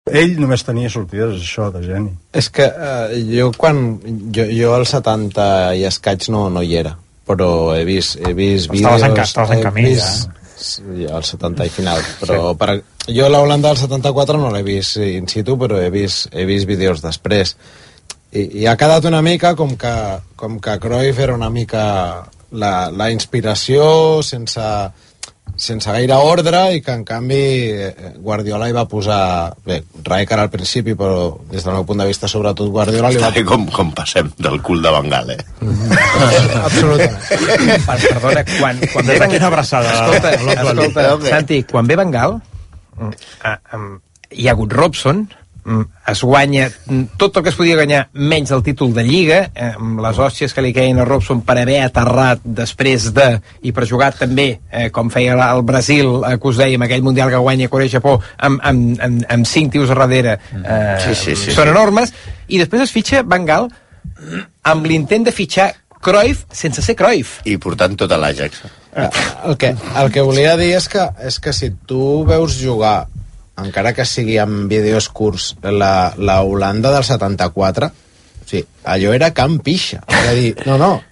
Ell només tenia sortides, això, de geni. És que jo al 70 i escaig no hi era, però he vist vídeos... Estaves en camí, sí, al 70 i final, però jo la Holanda del 74 no l'he vist in situ, però he vist vídeos després. I ha quedat una mica com que Cruyff era una mica la inspiració sense gaire ordre, i que en canvi Guardiola hi va posar... Bé, Rijkaard al principi, però des del meu punt de vista, sobretot Guardiola li va... Com passem del cul de Bengal, Absolutament. Perdona, quan Des d'aquí una abraçada. Escolta, Santi, quan ve Bengal, hi ha hagut Robson, es guanya tot el que es podia guanyar menys el títol de Lliga, amb les hòsties que li queien a Robson per haver aterrat després i per jugar també, com feia el Brasil, que us dèiem, aquell Mundial que guanya Corea-Japó amb 5 tios a darrere, són enormes. I després es fitxa Bengal amb l'intent de fitxar Cruyff sense ser Cruyff. I portant tot a l'Ajax. El que volia dir és que si tu veus jugar, encara que sigui amb vídeos curts, la Holanda del 74, sí, allò era camp pixa. És a dir,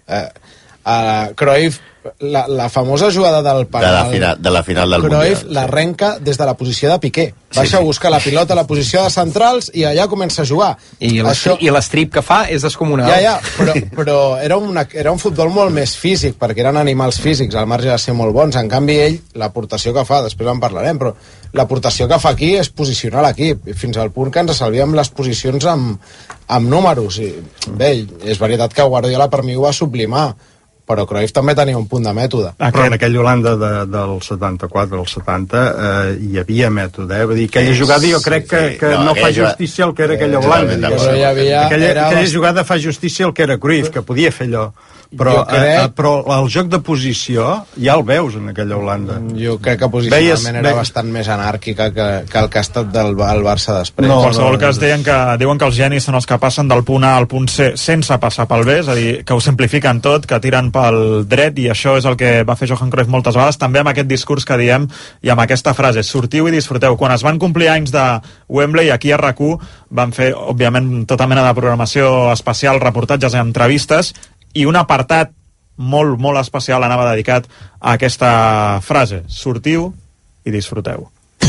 Cruyff, la famosa jugada del penal de la final del Cruyff Mundial, l'arrenca des de la posició de Piqué, baixa a buscar la pilota a la posició de centrals i allà comença a jugar. I l'estrip que fa és descomunal. Però era un futbol molt més físic, perquè eren animals físics, al marge de ser molt bons. En canvi ell, l'aportació que fa, després en parlarem, però l'aportació que fa aquí és posicionar l'equip, fins al punt que ens salvíem les posicions amb números. I, bé, és veritat que Guardiola per mi ho va sublimar, però Cruyff també tenia un punt de mètode. Però en aquella Holanda del 74 al 70 hi havia mètode, vull dir, aquella jugada jo crec que no fa justícia al que era aquella Holanda. Aquella jugada fa justícia al que era Cruyff, que podia fer allò. Però el joc de posició ja el veus en aquella Holanda. Jo crec que posicionalment era bastant més anàrquica que el que ha estat del Barça després. En qualsevol cas diuen que els genis són els que passen del punt A al punt C sense passar pel B, és a dir, que ho simplifiquen tot, que tiren pel dret, i això és el que va fer Johan Cruyff moltes vegades, també amb aquest discurs que diem i amb aquesta frase, sortiu i disfruteu. Quan es van complir anys de Wembley, aquí a RAC1 van fer, òbviament, tota mena de programació especial, reportatges i entrevistes, i un apartat molt, molt especial anava dedicat a aquesta frase: sortiu i disfruteu.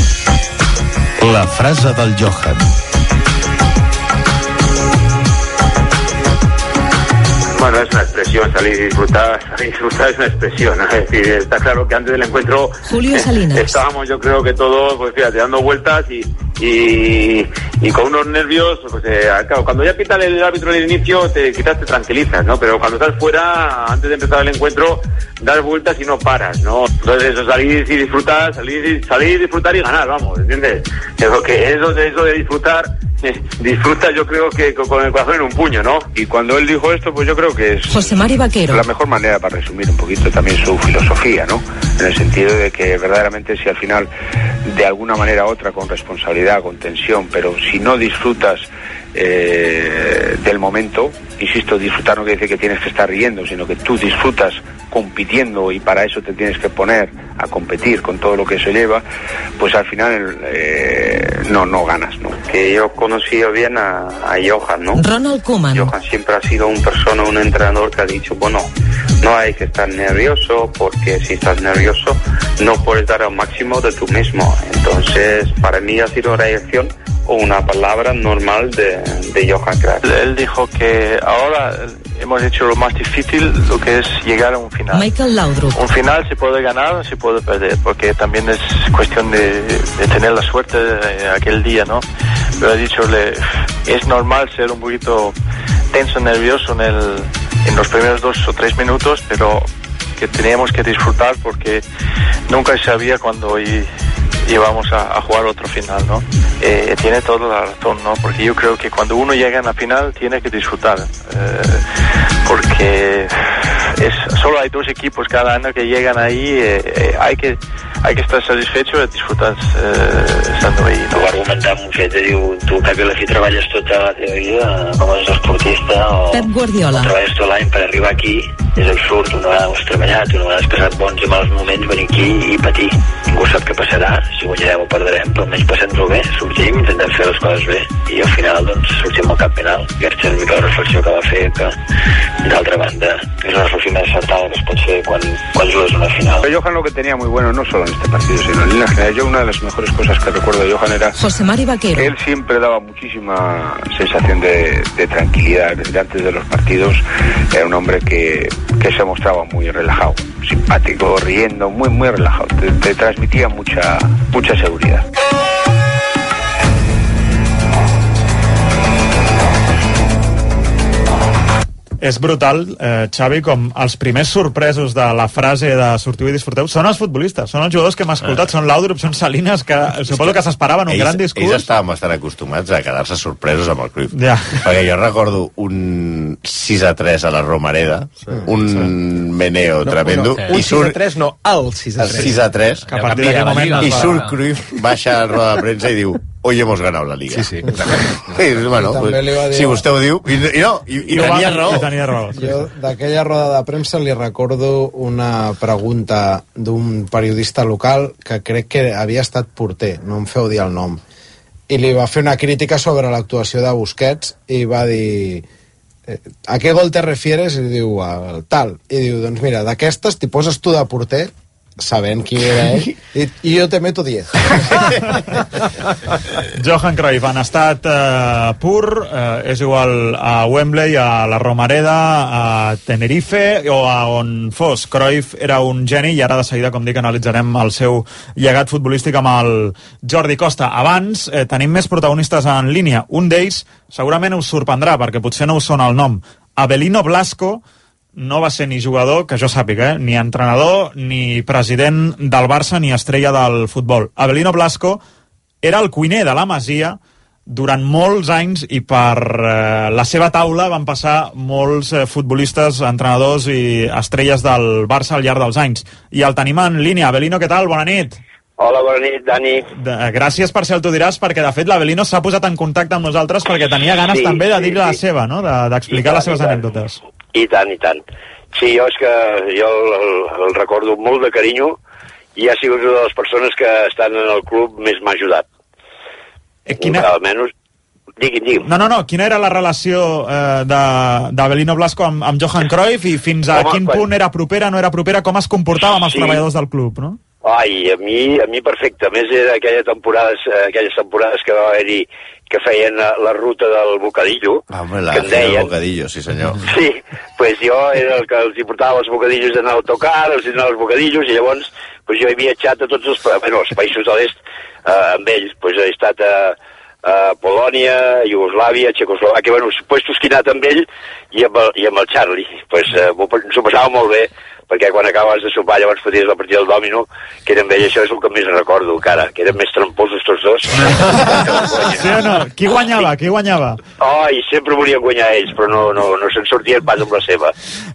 La frase del Johan. Bueno, es una expresión, salir y disfrutar es una expresión, ¿no? Es decir, está claro que antes del encuentro Julio Salinas. Estábamos, yo creo que todos, pues fíjate, dando vueltas y con unos nervios, pues claro, cuando ya pita el árbitro al inicio, quizás te tranquilizas, ¿no? Pero cuando estás fuera, antes de empezar el encuentro, das vueltas y no paras, ¿no? Entonces eso, salir y disfrutar, salir, disfrutar y ganar, vamos, ¿entiendes? Eso de disfrutar, disfruta, yo creo que con el corazón en un puño, ¿no? Y cuando él dijo esto, pues yo creo que es José Mari Vaquero. La mejor manera para resumir un poquito también su filosofía, ¿no? En el sentido de que verdaderamente si al final, de alguna manera u otra, con responsabilidad, con tensión, pero si no disfrutas del momento, insisto, disfrutar no quiere decir que tienes que estar riendo, sino que tú disfrutas compitiendo, y para eso te tienes que poner a competir con todo lo que eso lleva, pues al final no ganas, ¿no? Que yo conocí bien a Johan, ¿no? Ronald Koeman. Johan siempre ha sido un entrenador que ha dicho, bueno, no hay que estar nervioso, porque si estás nervioso no puedes dar al máximo de tú mismo. Entonces, para mí ha sido una reacción o una palabra normal de Johan Cruyff. Él dijo que ahora hemos hecho lo más difícil, lo que es llegar a un final. Michael Laudrup. Un final se puede ganar, se puede perder, porque también es cuestión de tener la suerte de aquel día, ¿no? Pero he dicho, es normal ser un poquito tenso, nervioso en los primeros 2 o 3 minutos, pero que teníamos que disfrutar, porque nunca se sabía cuándo íbamos a jugar otro final, ¿no? Tiene toda la razón, ¿no? Porque yo creo que cuando uno llega a la final tiene que disfrutar, porque solo hay 2 equipos cada año que llegan ahí, hay que hay que estar satisfecho y disfrutar estando ahí, ¿no? Ho va argumentar amb un fet de dir, tu al cap i a la fi treballes tota la teva vida com a esportista o Pep Guardiola. treballes tot l'any per arribar aquí, és absurd, una vegada has treballat, una vegada has passat bons i mals moments, venir aquí i patir. Ningú sap què passarà, si guanyarem o perdrem, però almenys passem-ho bé, sortim, intentem fer les coses bé i al final doncs sortim al campionat. Aquesta és una mica la reflexió que va fer, que d'altra banda és una reflexió més acertada que es pot fer quan jugues una final. Pero Johan lo que tenía muy bueno, no solo en este partido, sino en línea general, yo una de las mejores cosas que recuerdo de Johan era José Mari Vaquero. que él siempre daba muchísima sensación de tranquilidad. Desde antes de los partidos era un hombre que se mostraba muy relajado, simpático, riendo, muy relajado. Te transmitía mucha seguridad. És brutal, Xavi, com els primers sorpresos de la frase de sortiu i disfruteu són els futbolistes, són els jugadors que hem escoltat, són Laudrup, són Salinas, que suposo que s'esperaven un gran discurs. Ells estaven bastant acostumats a quedar-se sorpresos amb el Cruyff. Ja. Perquè jo recordo un 6-3 a la Romareda, un meneo tremendo. Un 6-3, no, el 6-3. El 6-3. Que a partir d'aquell moment... I surt Cruyff, baixa a la roda de premsa i diu hoy hemos ganado la Liga. Sí. Bueno, si vostè ho diu... I tenia raó. Tenia raó. Jo d'aquella roda de premsa li recordo una pregunta d'un periodista local que crec que havia estat porter, no em feu dir el nom, i li va fer una crítica sobre l'actuació de Busquets i va dir ¿a qué gol te refieres? I diu al tal, i diu, doncs mira, d'aquestes t'hi poses tu de porter sabent qui era ell i jo te meto 10. Johan Cruyff en estat pur, és igual a Wembley, a la Romareda, a Tenerife o a on fos. Cruyff era un geni i ara de seguida, com dic, analitzarem el seu llegat futbolístic amb el Jordi Costa. Abans tenim més protagonistes en línia. Un d'ells segurament us sorprendrà perquè potser no us sona el nom. Avelino Blasco no va ser ni jugador, que jo sàpiga, ni entrenador, ni president del Barça, ni estrella del futbol. Avelino Blasco era el cuiner de la Masia durant molts anys i per la seva taula van passar molts futbolistes, entrenadors i estrelles del Barça al llarg dels anys. I el tenim en línia. Avelino, què tal? Bona nit. Hola, bona nit, Dani. Gràcies per ser el tu diràs, perquè de fet l'Avelino s'ha posat en contacte amb nosaltres perquè tenia ganes també de dir la seva, no? D'explicar les seves anècdotes. I tant. Sí, jo és que el recordo amb molt de carinyo i ha sigut una de les persones que estan en el club més m'ha ajudat. Almenys, digui'm. No, quina era la relació d'Avelino Blasco amb Johan Cruyff i fins a quin punt era propera, no era propera, com es comportava amb els treballadors del club, no? Ai, a mi perfecte. A més, era aquelles temporades que va haver-hi que feien la ruta del bocadillo. Home, la ruta del bocadillo, sí senyor. Sí, pues jo era el que els hi portava els bocadillos d'anar a autocar, els hi donava els bocadillos, i llavors pues jo he viatjat a tots els països de l'est amb ells. Pues he estat a Polònia, Iugoslàvia, Txecoslovàquia, els puestos que he anat amb ell i amb el Charlie. Pues s'ho passava molt bé, perquè quan acabaves de sopar llavors foties la partida del dòmino, que era amb ell, això és el que més recordo encara, que eren més tramposos tots dos. Sí o no? Qui guanyava? Ai, sempre volien guanyar ells, però no se'n sortien pas amb la seva.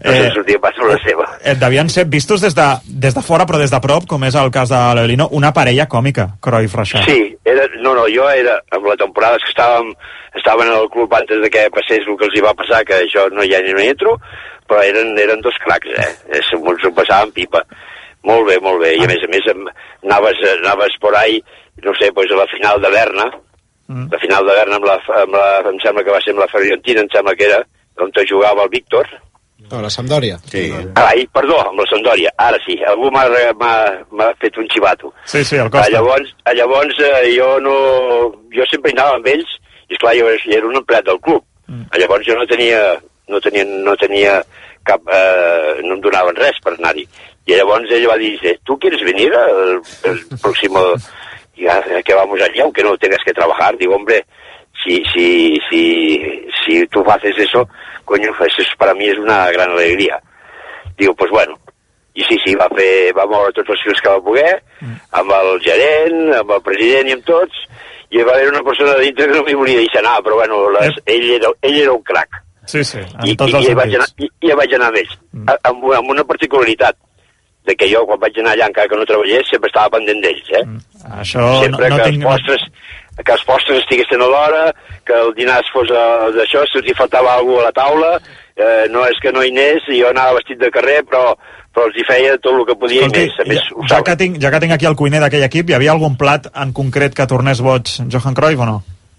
Et devien ser vistos des de fora, però des de prop, com és el cas de l'Avelino, una parella còmica, Cruyff-Reixac. Sí, jo era, amb la temporada que estaven en el club antes de que passés el que els hi va passar, que això no hi ha ni no hi entro, però eren dos cracs, s'ho passaven pipa. Molt bé, i a més anaves por ahí, no sé, pues a la final de Berna, la final de Berna em sembla que va ser amb la Fiorentina, em sembla que era, on jugava el Víctor. No, la Sampdoria. Sí. Perdó, amb la Sampdoria, ara sí, algú m'ha fet un xivato. Sí, el Costa. Llavors jo sempre hi anava amb ells, i esclar, jo era un empleat del club. Llavors jo no tenia cap, no em donaven res per anar-hi. I llavors ella va dir, ¿tú quieres venir el próximo, ya que vamos allí, aunque no tengas que trabajar? Digo, hombre, si tú haces eso, coño, eso para mí es una gran alegría. Digo, pues bueno. I sí, va moure tots els fills que va poder, amb el gerent, amb el president i amb tots, i va haver una persona dintre que no m'hi volia deixar anar, però bueno, ell era un crac. Sí, en tots els sentits. I vaig anar amb ells, amb una particularitat. de que jo quan vaig anar allà, encara que no treballés, sempre estava pendent d'ells, Això sempre no que tinc... que els postres estiguessin a l'hora, que el dinar fos d'això, si els hi faltava alguna a la taula, no és que no hi anés, jo anava vestit de carrer, però els hi feia tot el que podia. Escolti, i més, ja que tinc aquí el cuiner d'aquell equip, hi havia algun plat en concret que tornés boig Johan Cruyff o no?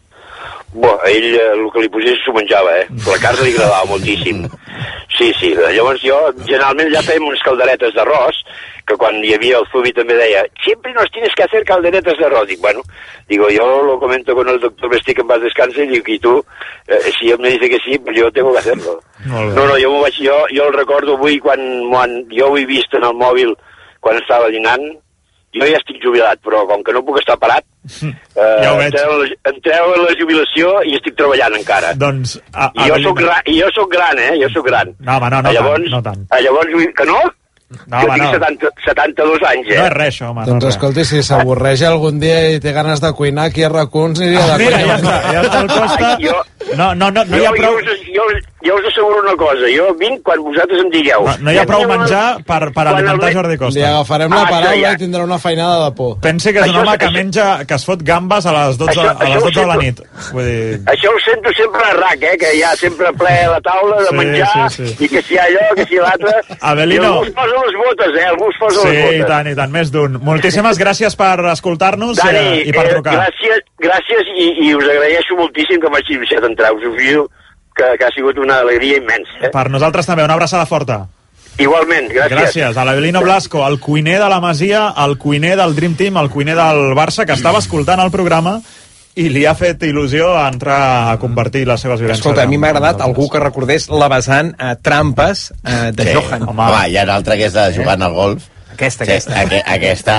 A ell el que li posés s'ho menjava, la carn li agradava moltíssim. Sí, llavors jo generalment ja fèiem unes calderetes d'arròs, que quan hi havia el Zubi també deia, siempre nos tienes que hacer calderetas de arroz. Digo, yo lo comento con el doctor Vestic en paz descanse, y digo, y tú, si él me dice que sí, pues yo tengo que hacerlo. No, jo el recordo avui quan jo ho he vist en el mòbil quan estava dinant. Jo ja estic jubilat, però com que no puc estar parat, ja ho veig. Entreu a la jubilació i estic treballant encara. Doncs, I jo soc gran, jo soc gran. No, home, no tant. Llavors, que no? No, jo tinc 72 anys, No és res, això, home. Doncs escolti, si s'avorreix algun dia i té ganes de cuinar, aquí a Racons aniria de cuinar. Mira, ja està el Costa. No hi ha prou... Jo us asseguro una cosa, jo vinc quan vosaltres em digueu. No hi ha prou menjar per alimentar Jordi Costa. Li agafarem la paraula i tindrà una feinada de por. Pensi que és un home que menja, que es fot gambes a les 12 de la nit. Això ho sento sempre a RAC, que hi ha sempre ple a la taula de menjar, i que si hi ha allò, que si l'altre... Avelino... Algú es posa les botes, algú es posa les botes. I tant, més d'un. Moltíssimes gràcies per escoltar-nos i per trucar. Gràcies i us agraeixo moltíssim que m'hagi deixat entrar. Us ho fio que ha sigut una alegria immensa. Per nosaltres també, una abraçada forta. Igualment, gràcies. Gràcies a l'Avelino Blasco, el cuiner de la Masia, el cuiner del Dream Team, el cuiner del Barça, que estava escoltant el programa i li ha fet il·lusió entrar a convertir les seves vivències. Escolta, a mi m'ha agradat algú que recordés la vessant a trampes de Johan. Home, hi ha un altre que és de jugant al golf. Aquesta és... Aquesta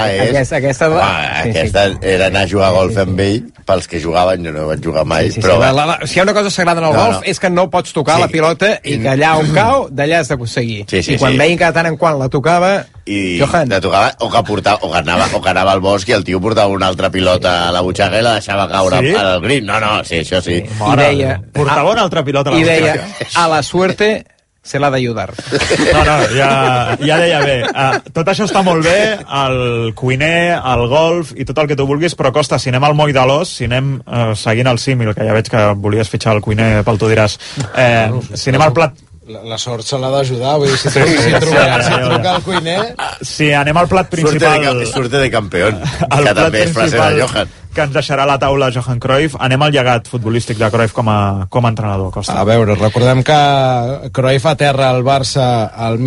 era anar a jugar a golf amb ell, pels que jugaven, jo no vaig jugar mai. Però... Si hi ha una cosa sagrada en el golf és que no pots tocar la pilota i que allà on cau, d'allà has d'aconseguir. I quan veien que de tant en quant la tocava, Johan... O que anava al bosc i el tio portava una altra pilota a la butxaca i la deixava caure al green. No, sí, això sí. I deia... Portava una altra pilota a la butxaca. I deia, a la suerte... se l'ha d'ajudar. No, ja deia bé. Tot això està molt bé, el cuiner, el golf i tot el que tu vulguis, però Costa, si anem al moll de l'os, si anem seguint el símil, que ja veig que volies fitxar el cuiner pel tu diràs, si anem al plat... La sort se l'ha d'ajudar, vull dir, si truca el cuiner... Si anem al plat principal... Suerte de campeón, que també és frase de Johan. Que ens deixarà a la taula Johan Cruyff. Anem al llegat futbolístic de Cruyff com a entrenador, Costa. A veure, recordem que Cruyff aterra al Barça el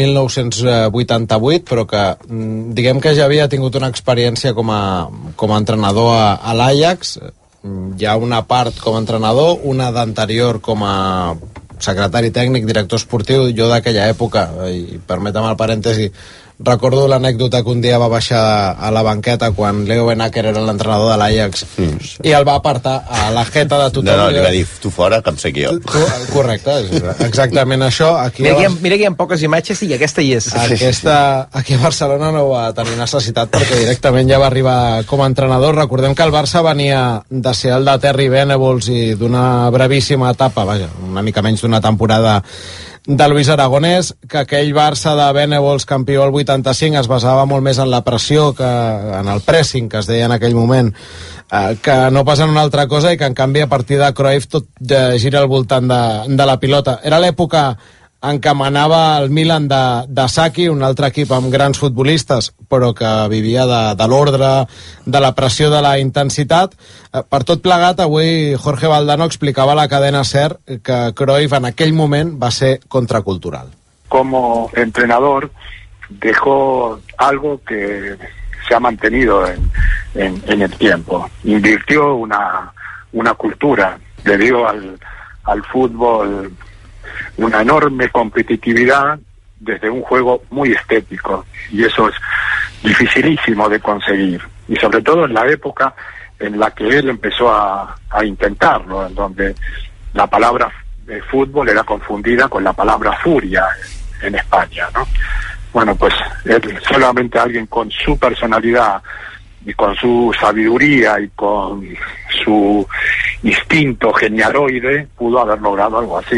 1988, però que diguem que ja havia tingut una experiència com a entrenador a l'Ajax. Hi ha una part com a entrenador, una d'anterior com a secretari tècnic, director esportiu. Jo d'aquella època, i permetem el parèntesi, recordo l'anècdota que un dia va baixar a la banqueta quan Leo Benacker era l'entrenador de l'Ajax i el va apartar a la jeta de tothom. No, li va dir, tu fora, que em sé jo. Correcte, exactament això. Mira que hi ha poques imatges i aquesta hi és. Aquí a Barcelona no va tenir necessitat perquè directament ja va arribar com a entrenador. Recordem que el Barça venia de ser el de Terry Venables i d'una brevíssima etapa, una mica menys d'una temporada de Luis Aragonès, que aquell Barça de Venables campió el 85 es basava molt més en la pressió que en el pressing, que es deia en aquell moment, que no pas en una altra cosa, i que en canvi a partir de Cruyff tot gira al voltant de la pilota. Era l'època en què manava el Milan de Sacchi, un altre equip amb grans futbolistes, però que vivia de l'ordre, de la pressió, de la intensitat. Per tot plegat, avui Jorge Valdano explicava a la cadena SER que Cruyff en aquell moment va ser contracultural. Como entrenador dejó algo que se ha mantenido en el tiempo. Invirtió una cultura, le dio al fútbol una enorme competitividad desde un juego muy estético, y eso es dificilísimo de conseguir, y sobre todo en la época en la que él empezó a intentarlo, en donde la palabra fútbol era confundida con la palabra furia en España, ¿no? Bueno, pues él, solamente alguien con su personalidad y con su sabiduría y con su instinto genialoide pudo haber logrado algo así, ¿no?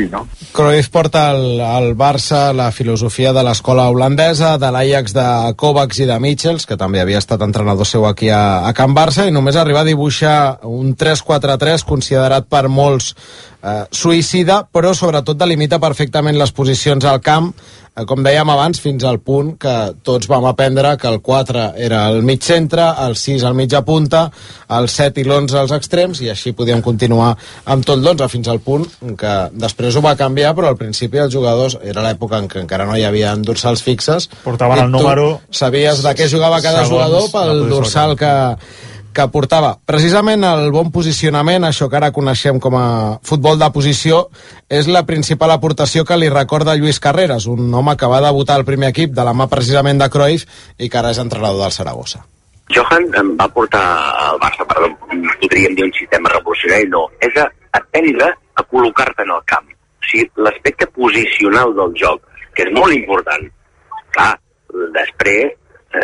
Cruyff porta al Barça la filosofia de l'escola holandesa, de l'Ajax de Kovacs i de Michels, que també havia estat entrenador seu aquí a Can Barça, i només arribar a dibuixar un 3-4-3 considerat per molts suïcida, però sobretot delimita perfectament les posicions al camp, com dèiem abans, fins al punt que tots vam aprendre que el 4 era el mig centre, el 6 al mitja punta, el 7 i l'11 als extrems, i així podíem continuar amb tot l'11 fins al punt que després ho va canviar, però al principi els jugadors, era l'època en què encara no hi havia dorsals fixes, portaven el número, sabies de què jugava cada jugador pel dorsal que portava. Precisament el bon posicionament, això que ara coneixem com a futbol de posició, és la principal aportació que li recorda Lluís Carreras, un home que va debutar al primer equip de la mà precisament de Cruyff i que ara és entrenador del Saragossa. Johan em va portar al Barça, perdó, podríem dir un sistema revolucionari, no, és aprendre a col·locar-te en el camp. O sigui, l'aspecte posicional del joc, que és molt important. Clar, després,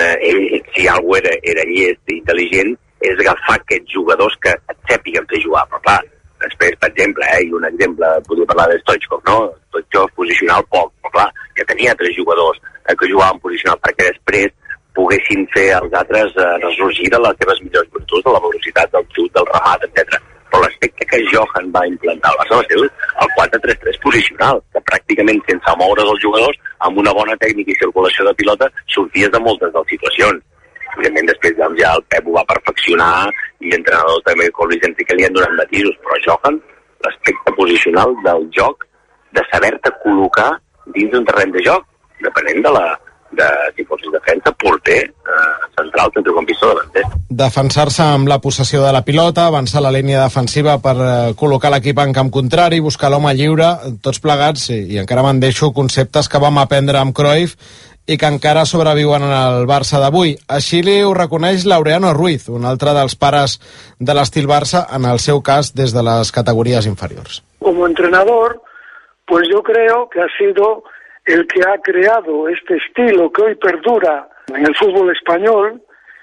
si algú era llest i intel·ligent, és agafar aquests jugadors que et sàpiguen fer jugar. Però clar, després, per exemple, i un exemple, podria parlar de Stoichkov, no? Stoichkov posicional poc, però clar, que tenia 3 jugadors que jugaven posicional perquè després poguessin fer els altres ressorgir de les seves millors virtuts, de la velocitat, del xut, del remat, etc. Però l'aspecte que Johan va implantar al Barça va ser el 4-3-3 posicional, que pràcticament sense moure els jugadors, amb una bona tècnica i circulació de pilota, sorties de moltes de les situacions. Evidentment, després ja el Pep ho va perfeccionar i l'entrenador també, com Luis Enrique, li han donat matisos, però Johan, l'aspecte posicional del joc, de saber-te col·locar dins d'un terreny de joc, depenent de si fossis defensa, porter, central, centrocampista o davanter. Defensar-se amb la possessió de la pilota, avançar la línia defensiva per col·locar l'equip en camp contrari, buscar l'home lliure, tots plegats, i encara me'n deixo conceptes que vam aprendre amb Cruyff i que encara sobreviuen al Barça d'avui. Així li ho reconeix Laureano Ruiz, un altre dels pares de l'estil Barça, en el seu cas des de les categories inferiors. Como entrenador, pues yo creo que ha sido el que ha creado este estilo que hoy perdura en el fútbol español,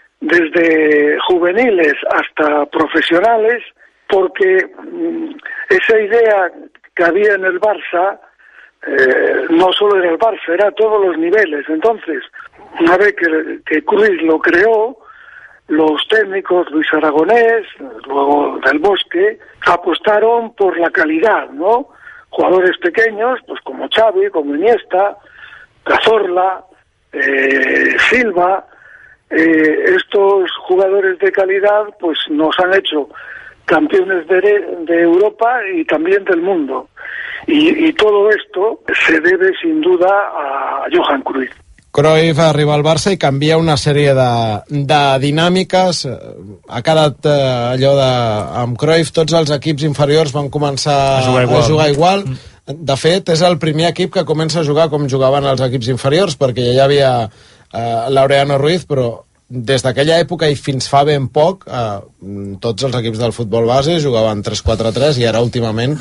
desde juveniles hasta profesionales, porque esa idea que había en el Barça no solo era el Barça, era a todos los niveles. Entonces, una vez que Cruyff lo creó, los técnicos, Luis Aragonés, luego Del Bosque, apostaron por la calidad, ¿no? Jugadores pequeños, pues como Xavi, como Iniesta, Cazorla, Silva, estos jugadores de calidad pues nos han hecho campeones de Europa y también del mundo. Y todo esto se debe sin duda a Johan Cruyff. Cruyff arriba al Barça i canvia una sèrie de dinàmiques. Ha quedat allò de... Amb Cruyff tots els equips inferiors van començar a jugar igual. De fet, és el primer equip que comença a jugar com jugaven els equips inferiors, perquè ja hi havia Laureano Ruiz, però des d'aquella època i fins fa ben poc tots els equips del futbol base jugaven 3-4-3 i ara últimament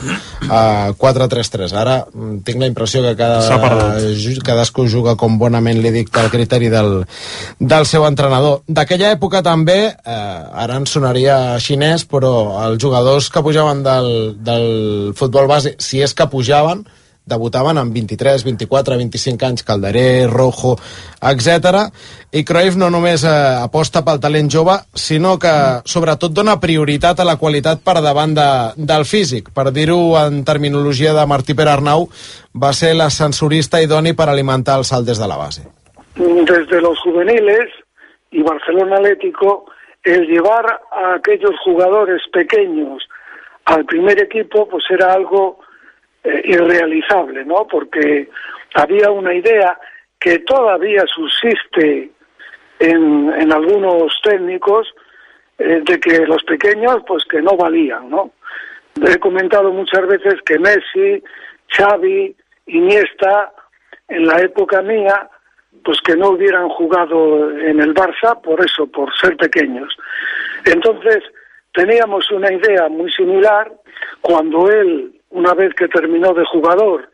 4-3-3. Ara tinc la impressió que cadascú juga com bonament li dicta el criteri del seu entrenador. D'aquella època també, ara ens sonaria xinès, però els jugadors que pujaven del futbol base, si és que pujaven, debutaven amb 23, 24, 25 anys, Calderé, Rojo, etc. I Cruyff no només aposta pel talent jove, sinó que sobretot dona prioritat a la qualitat per davant del físic. Per dir-ho en terminologia de Martí Perarnau, va ser l'ascensorista idoni per alimentar el salt des de la base. Desde los juveniles y Barcelona Atlético, el llevar a aquellos jugadores pequeños al primer equipo pues era algo irrealizable, ¿no? Porque había una idea que todavía subsiste en algunos técnicos de que los pequeños pues que no valían, ¿no? He comentado muchas veces que Messi, Xavi, Iniesta en la época mía pues que no hubieran jugado en el Barça por eso, por ser pequeños. Entonces teníamos una idea muy similar cuando él, una vez que terminó de jugador,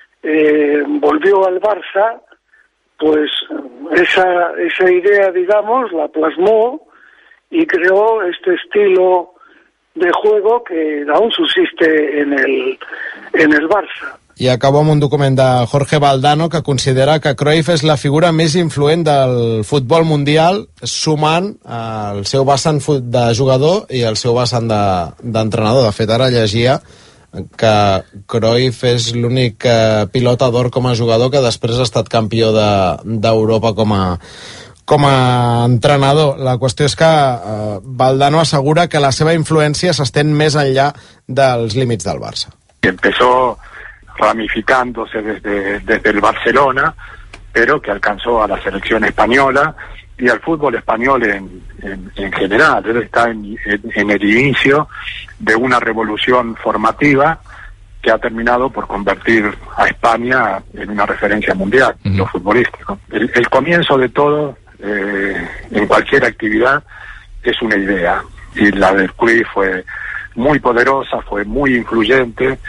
volvió al Barça, pues esa idea, digamos, la plasmó y creó este estilo de juego que aún subsiste en el Barça. I acabo amb un document de Jorge Valdano que considera que Cruyff és la figura més influent del futbol mundial, sumant el seu vessant de jugador i el seu vessant d'entrenador. De fet, ara llegia que Cruyff és l'únic pilota d'or com a jugador que després ha estat campió d'Europa com a entrenador. La qüestió és que Valdano assegura que la seva influència s'estén més enllà dels límits del Barça. Empezó ramificándose desde el Barcelona, pero que alcanzó a la selección española y al fútbol español en general. Él está en el inicio de una revolución formativa que ha terminado por convertir a España en una referencia mundial en lo futbolístico. El comienzo de todo, en cualquier actividad, es una idea, y la del Cruyff fue muy poderosa, fue muy influyente,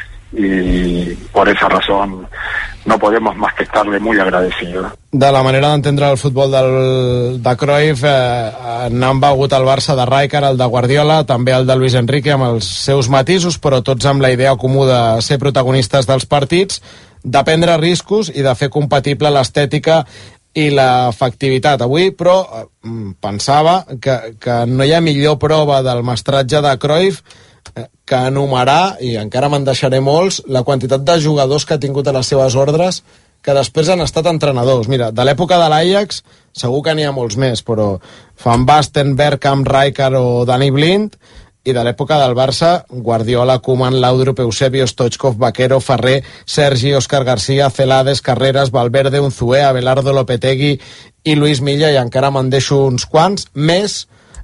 y por esa razón no podemos más que estarle muy agradecidos. De la manera d'entendre el futbol de Cruyff, n'han begut el Barça de Rijkaard, el de Guardiola, també el de Luis Enrique, amb els seus matisos, però tots amb la idea comú de ser protagonistes dels partits, de prendre riscos i de fer compatible l'estètica i l'efectivitat. Avui, però, pensava que no hi ha millor prova del mestratge de Cruyff que enumerar, i encara me'n deixaré molts, la quantitat de jugadors que ha tingut a les seves ordres que després han estat entrenadors. Mira, de l'època de l'Ajax segur que n'hi ha molts més, però Van Basten, Bergkamp, Rijkaard o Dani Blind, i de l'època del Barça, Guardiola, Koeman, Laudrup, Eusebio, Stoichkov, Vaquero, Ferrer, Sergi, Òscar García, Celades, Carreras, Valverde, Unzué, Abelardo, Lopetegui i Luis Milla, i encara me'n deixo uns quants, més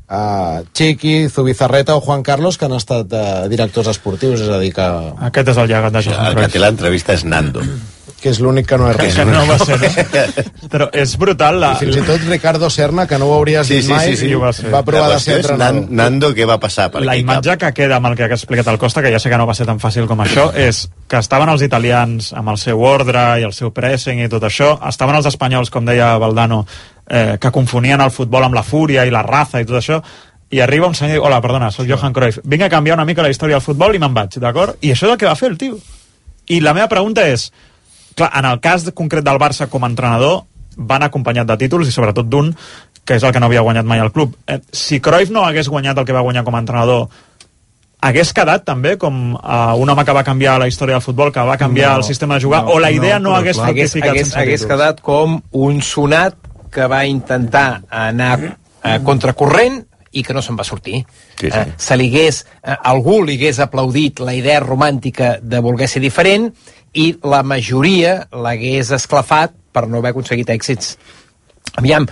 Chiqui, Zubizarreta o Juan Carlos, que han estat directors esportius, és a dir que... Aquest és el llegat de Johan Cruyff. El que té l'entrevista és Nando, que és l'únic que no és res. Que no va ser, no? Però és brutal. I fins i tot Ricardo Serna, que no ho hauries dit mai, va provar de ser entrenador. Nando, què va passar per aquí? La imatge que queda amb el que ha explicat el Costa, que ja sé que no va ser tan fàcil com això, és que estaven els italians amb el seu ordre i el seu pressing i tot això, estaven els espanyols, com deia Valdano, que confonien el futbol amb la fúria i la raza i tot això, i arriba un senyor i diu, hola, perdona, soc Johan Cruyff, vinc a canviar una mica la història del futbol i me'n vaig, d'acord? I això és el que va fer el tio. I la meva pregunta és, clar, en el cas concret del Barça com a entrenador, van acompanyat de títols i sobretot d'un, que és el que no havia guanyat mai el club. Si Cruyff no hagués guanyat el que va guanyar com a entrenador, hagués quedat també com un home que va canviar la història del futbol, que va canviar el sistema de jugar, o la idea no hagués fructificat sense títols? Hagués quedat com un sonat que va intentar anar contracorrent i que no se'n va sortir. Sí. Algú li hagués aplaudit la idea romàntica de voler ser diferent i la majoria l'hagués esclafat per no haver aconseguit èxits. Aviam,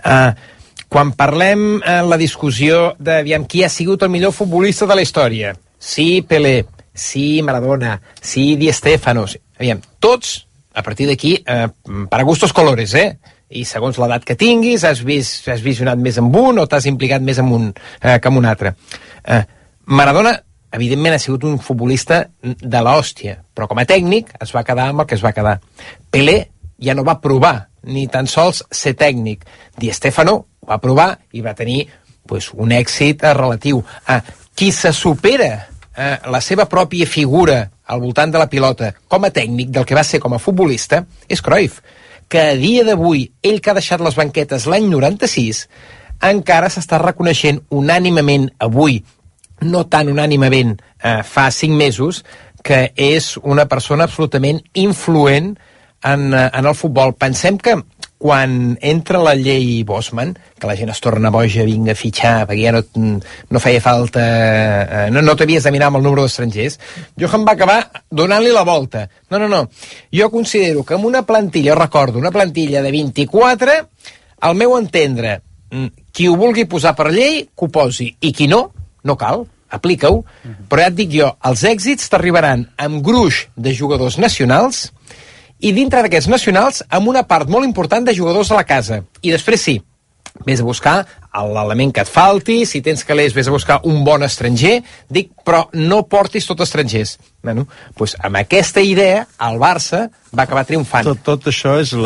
quan parlem en la discussió de qui ha sigut el millor futbolista de la història, sí Pelé, sí Maradona, sí Di Stéfano, aviam, tots, a partir d'aquí, para gustos colores, i segons l'edat que tinguis has visionat més amb un o t'has implicat més amb un que amb un altre. Maradona evidentment ha sigut un futbolista de l'hòstia, però com a tècnic es va quedar amb el que es va quedar. Pelé ja no va provar ni tan sols ser tècnic. Di Stéfano va provar i va tenir un èxit relatiu. Qui se supera la seva pròpia figura al voltant de la pilota com a tècnic del que va ser com a futbolista és Cruyff, que a dia d'avui, ell que ha deixat les banquetes l'any 96, encara s'està reconeixent unànimement avui, no tan unànimement fa 5 mesos, que és una persona absolutament influent en el futbol. Pensem que quan entra la llei Bosman, que la gent es torna boja, vinga a fitxar, perquè ja no feia falta, no t'havies de mirar amb el número d'estrangers, Johan va acabar donant-li la volta. No. Jo considero que amb una plantilla, recordo, una plantilla de 24, al meu entendre, qui ho vulgui posar per llei, que ho posi, i qui no cal, aplica-ho, però ja et dic jo, els èxits t'arribaran amb gruix de jugadors nacionals i dintre d'aquests nacionals amb una part molt important de jugadors a la casa. I després sí, vés a buscar l'element que et falti, si tens calés vés a buscar un bon estranger, però no portis tot estrangers. Bueno, amb aquesta idea el Barça va acabar triomfant. Tot això és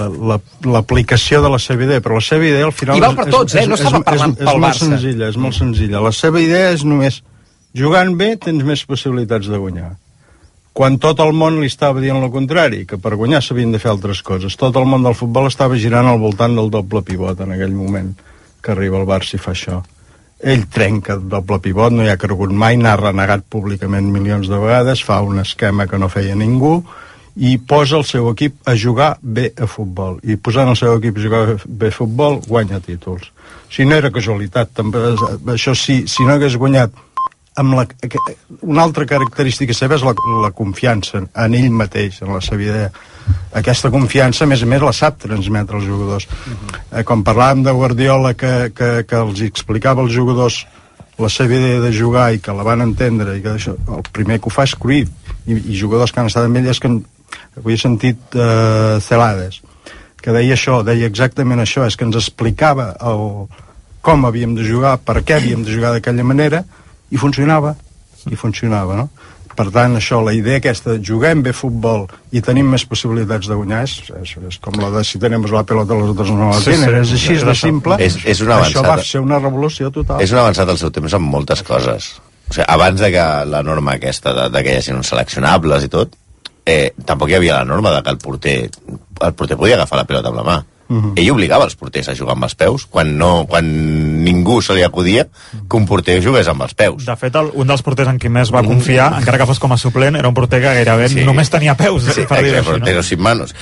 l'aplicació de la seva idea, però la seva idea al final... I val per tots, no estava parlant pel Barça. És molt senzilla. La seva idea és només Jugant bé tens més possibilitats de guanyar. Quan tot el món li estava dient el contrari, que per guanyar s'havien de fer altres coses. Tot el món del futbol estava girant al voltant del doble pivot en aquell moment que arriba el Barça i fa això. Ell trenca el doble pivot, no hi ha cregut mai, n'ha renegat públicament milions de vegades, fa un esquema que no feia ningú i posa el seu equip a jugar bé a futbol. I posant el seu equip a jugar bé a futbol, guanya títols. Si no era casualitat, també, això sí, si no hagués guanyat amb una altra característica seva és la confiança en ell mateix, en la seva idea. Aquesta confiança, a més, la sap transmetre als jugadors. Quan parlàvem de Guardiola que els explicava als jugadors la seva idea de jugar i que la van entendre, i que això, el primer que ho fa és Cruyff, i jugadors que han estat amb ell és que avui he sentit Celades, que deia això, deia exactament això, és que ens explicava com havíem de jugar, per què havíem de jugar d'aquella manera, i funcionava, no? Per tant, això, la idea aquesta de juguem bé futbol i tenim més possibilitats de guanyar és com la de si tenim la pelota los otros no la tenen, és així de simple. Això va ser una revolució total. És un avançat al seu temps en moltes coses. O sigui, abans de que la norma aquesta de que hi hagi uns seleccionables i tot, tampoc hi havia la norma de que el porter podia agafar la pelota amb la mà. Ell obligava els porters a jugar amb els peus quan ningú se li acudia que un porter jugués amb els peus. De fet, un dels porters en qui més va confiar, encara que fos com a suplent, era un porter que gairebé només tenia peus, per dir-ho així, portero sin manos.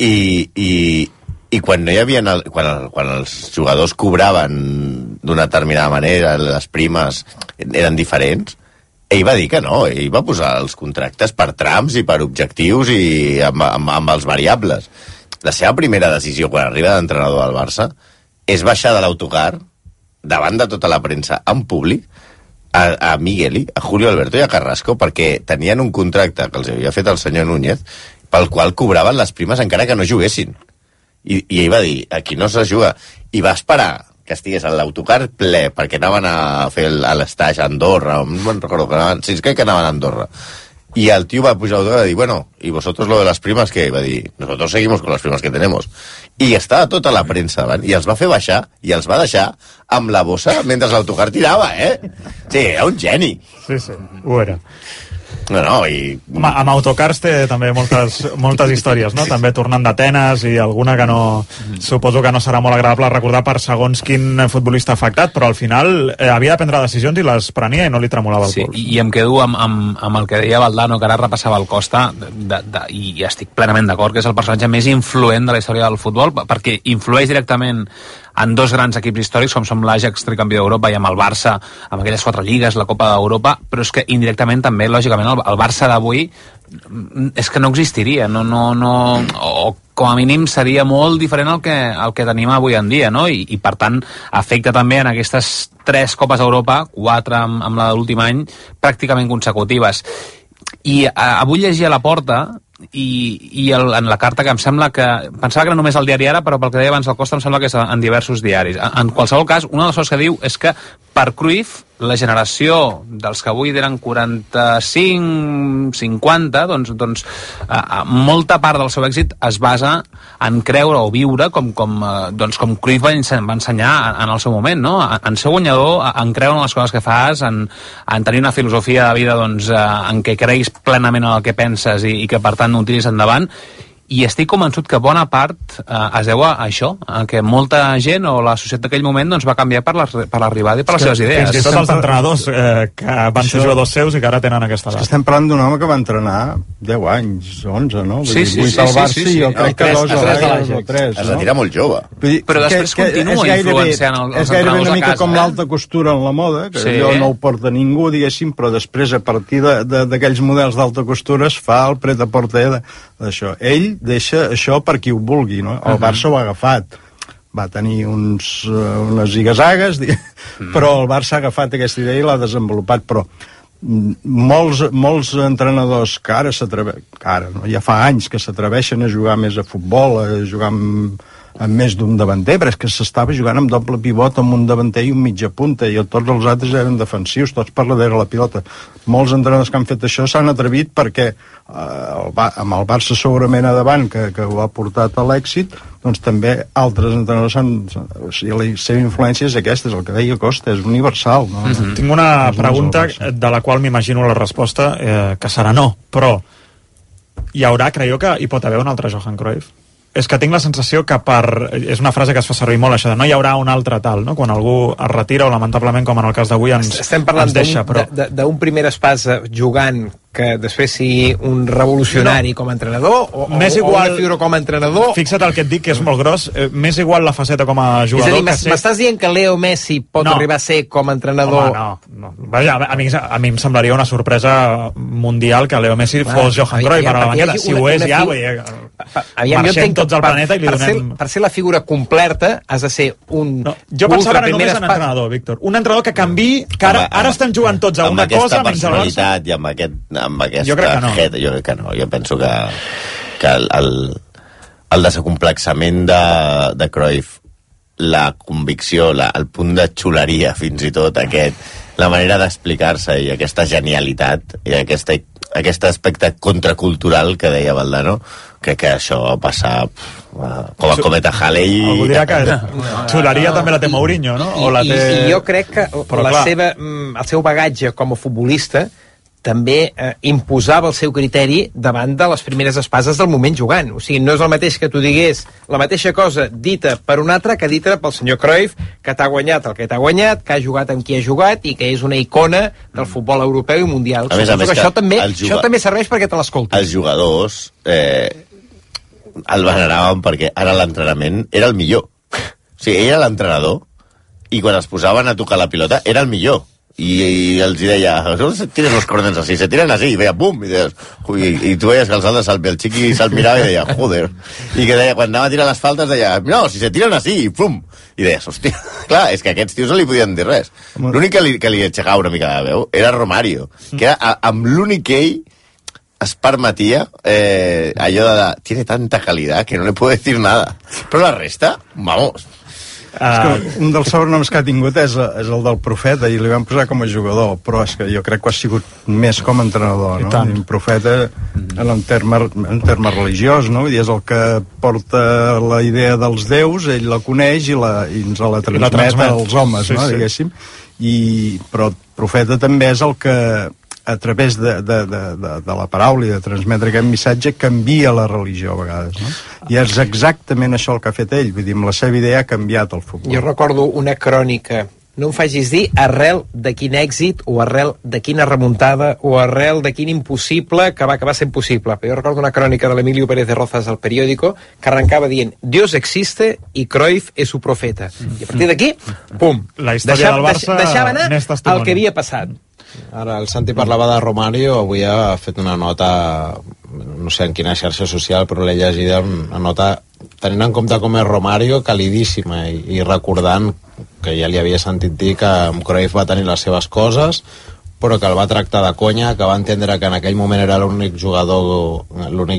I quan no hi havia quan els jugadors cobraven d'una determinada manera, les primes eren diferents, ell va dir que no, ell va posar els contractes per trams i per objectius i amb els variables. La seva primera decisió quan arriba d'entrenador al Barça és baixar de l'autocar davant de tota la premsa en públic a Migueli, a Julio Alberto i a Carrasco, perquè tenien un contracte que els havia fet el senyor Núñez pel qual cobraven les primes encara que no juguessin. I ell va dir, aquí no se juga. I va esperar que estigués a l'autocar ple perquè anaven a fer l'estage a Andorra, no me'n recordo que anaven, sí, crec que anaven a Andorra. Y el tío va a pujar a dir, bueno, ¿y vosotros lo de las primas qué? Va a dir, nosotros seguimos con las primas que tenemos. I estava tota la premsa davant, i els va fer baixar, i els va deixar amb la bossa mentre l'autocar tirava, Sí, era un geni. Sí, ho era. No, i... Home, amb autocars té també moltes històries, no? També tornant d'Atenes i alguna que no... Suposo que no serà molt agradable recordar per segons quin futbolista afectat, però al final havia de prendre decisions i les prenia i no li tremolava el pols. Sí, i em quedo amb el que deia Valdano, que ara repassava el Costa, i estic plenament d'acord, que és el personatge més influent de la història del futbol, perquè influeix directament en dos grans equips històrics, com som l'Ajax tricampió d'Europa i amb el Barça, amb aquelles 4 lligues, la Copa d'Europa, però és que indirectament també, lògicament, el Barça d'avui és que no existiria, o com a mínim seria molt diferent al que tenim avui en dia, no? I per tant afecta també en aquestes 3 Copes d'Europa, 4 amb la de l'últim any, pràcticament consecutives. I avui llegia la Porta i en la carta, que em sembla que pensava que era només al diari Ara, però pel que deia abans el Costa em sembla que és en diversos diaris. En qualsevol cas, una de les coses que diu és que per Cruyff la generació dels que avui eren 45, 50, doncs molta part del seu èxit es basa en creure o viure com Cruyff va ensenyar en el seu moment, no? En ser guanyador, en creure en les coses que fas, en tenir una filosofia de vida en què creguis plenament en el que penses i que per tant no ho tiris endavant. I estic convençut que bona part es deu a això, a que molta gent o la societat d'aquell moment va canviar per l'arribada i per les seves idees. Fins i tot els entrenadors que van ser jugadors seus i que ara tenen aquesta edat. Estem parlant d'un home que va entrenar 10 anys, 11, no? Sí. 8 al Barça i jo crec que 2 a l'Ajax. Es retira molt jove. Però després continua influenciant els entrenadors a casa. És gairebé una mica com l'alta costura en la moda, que jo no ho porta ningú, diguéssim, però després a partir d'aquells models d'alta costura es fa el pret-a-porter d'això. Ell deixa això per qui ho vulgui, no? El Barça ho ha agafat, va tenir unes zigazagues, però el Barça ha agafat aquesta idea i l'ha desenvolupat, però molts entrenadors que ara ja fa anys que s'atreveixen a jugar més a futbol, a jugar amb amb més d'un davanter, però és que s'estava jugant amb doble pivot, amb un davanter i un mitja punta, i tots els altres eren defensius, tots per darrere la pilota. Molts entrenadors que han fet això s'han atrevit perquè amb el Barça segurament a davant, que ho ha portat a l'èxit, doncs també altres entrenadors o sigui, la seva influència és aquesta, és el que deia Costa, és universal, no? Tinc una pregunta de la qual m'imagino la resposta que serà no, però creieu que hi pot haver un altre Johan Cruyff? És que tinc la sensació que és una frase que es fa servir molt, això de no hi haurà un altre tal, no? Quan algú es retira o lamentablement, com en el cas d'avui, estem parlant d'un primer espasa jugant que després sigui un revolucionari com a entrenador o una figura com a entrenador. Fixa't el que et dic, que és molt gros, més igual la faceta com a jugador. És a dir, m'estàs dient que Leo Messi pot arribar a ser com a entrenador? Home, no. Vaja, a mi em semblaria una sorpresa mundial que Leo Messi fos Johan Cruyff a la banqueta. Si ho és ja, marxem tots al planeta i li donem... Per ser la figura completa has de ser un... Jo pensava només en entrenador, Víctor. Un entrenador que canviï, que ara estan jugant tots a una cosa menys al Barça. I amb aquesta jo crec que no. Jo crec que no. Jo penso que el desacomplexament de Cruyff, la convicció, el punt de xuleria fins i tot la manera d'explicar-se i aquesta genialitat i aquest aspecte contracultural que deia Valdano, crec que això passa com a cometa Halley. Algú dirà que xuleria també la té Mourinho, no? I jo crec que el seu bagatge com a futbolista també imposava el seu criteri davant de les primeres espases del moment jugant. O sigui, no és el mateix que tu digués la mateixa cosa dita per un altre que dita pel senyor Cruyff, que t'ha guanyat el que t'ha guanyat, que ha jugat amb qui ha jugat i que és una icona del futbol europeu i mundial. A més, això també serveix perquè te l'escoltis. Els jugadors el veneraven perquè ara l'entrenament era el millor. O sigui, ell era l'entrenador i quan es posaven a tocar la pilota era el millor. I els deia, tires los corners así, se tiran así, i veia, bum, i tu veies que els altres, el xiqui se'l mirava i deia, joder, i que deia, quan anava a tirar les faltes deia, no, si se tiran así, i pum, i deies, hòstia, clar, és que aquests tios no li podien dir res. L'únic que li aixecava una mica de veu era Romario, que era amb l'únic que ell es permetia allò de, tiene tanta calidad que no le puedo decir nada, però la resta, vamos. És que un dels sobrenoms que ha tingut és el del Profeta i li vam posar com a jugador, però és que jo crec que ha sigut més com a entrenador, no? Un profeta en termes religiós, no? I és el que porta la idea dels déus, ell la coneix i ens la transmet als homes, no? Diguéssim. Però Profeta també és el que a través de la paraula i de transmetre aquest missatge canvia la religió a vegades, no? I és exactament això el que ha fet ell, vull dir, amb la seva idea ha canviat el futbol. Jo recordo una crònica, no em facis dir arrel de quin èxit o arrel de quina remuntada o arrel de quin impossible que va acabar sent possible, però jo recordo una crònica de l'Emilio Pérez de Rozas al periòdico que arrencava dient, Dios existe i Cruyff és su profeta, i a partir d'aquí, pum, la història del Barça deixava anar el que havia passat. Ara el Santi parlava de Romario, avui ha fet una nota, no sé en quina xarxa social, però l'he llegida, una nota tenint en compte com és Romario, calidíssima, i recordant que ja li havia sentit dir que Cruyff va tenir les seves coses, però que el va tractar de conya, que va entendre que en aquell moment era l'únic jugador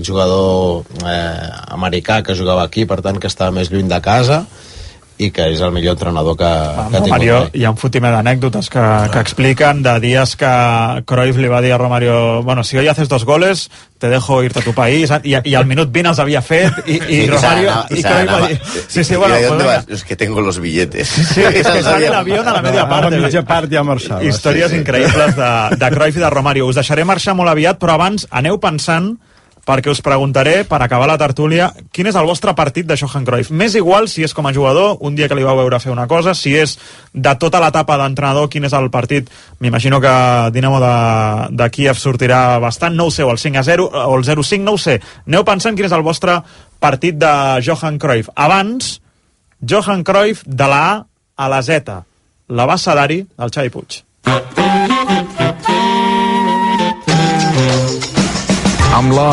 americà que jugava aquí, per tant que estava més lluny de casa, i que és el millor entrenador que ha tingut Mario, hi ha un fotimer d'anècdotes que expliquen de dies que Cruyff li va dir a Romario, bueno, si hoy haces 2 goles te dejo irte a tu país, i al minut 20 els havia fet i Romario i Cruyff va dir sí, bueno, es que tengo los billetes, sí, és que sale l'avió a la media part, mitja part ja marxava, històries increïbles de Cruyff i de Romario. Us deixaré marxar molt aviat, però abans aneu pensant, perquè us preguntaré, per acabar la tertúlia, quin és el vostre partit de Johan Cruyff. M'és igual si és com a jugador, un dia que li vau veure fer una cosa, si és de tota l'etapa d'entrenador, quin és el partit. M'imagino que Dinamo de Kíev sortirà bastant, no ho sé, o el 5-0 o el 0-5, no ho sé. Aneu pensant quin és el vostre partit de Johan Cruyff. Abans, Johan Cruyff de la A a la Z, l'abecedari del Xavi Puig. Amb la A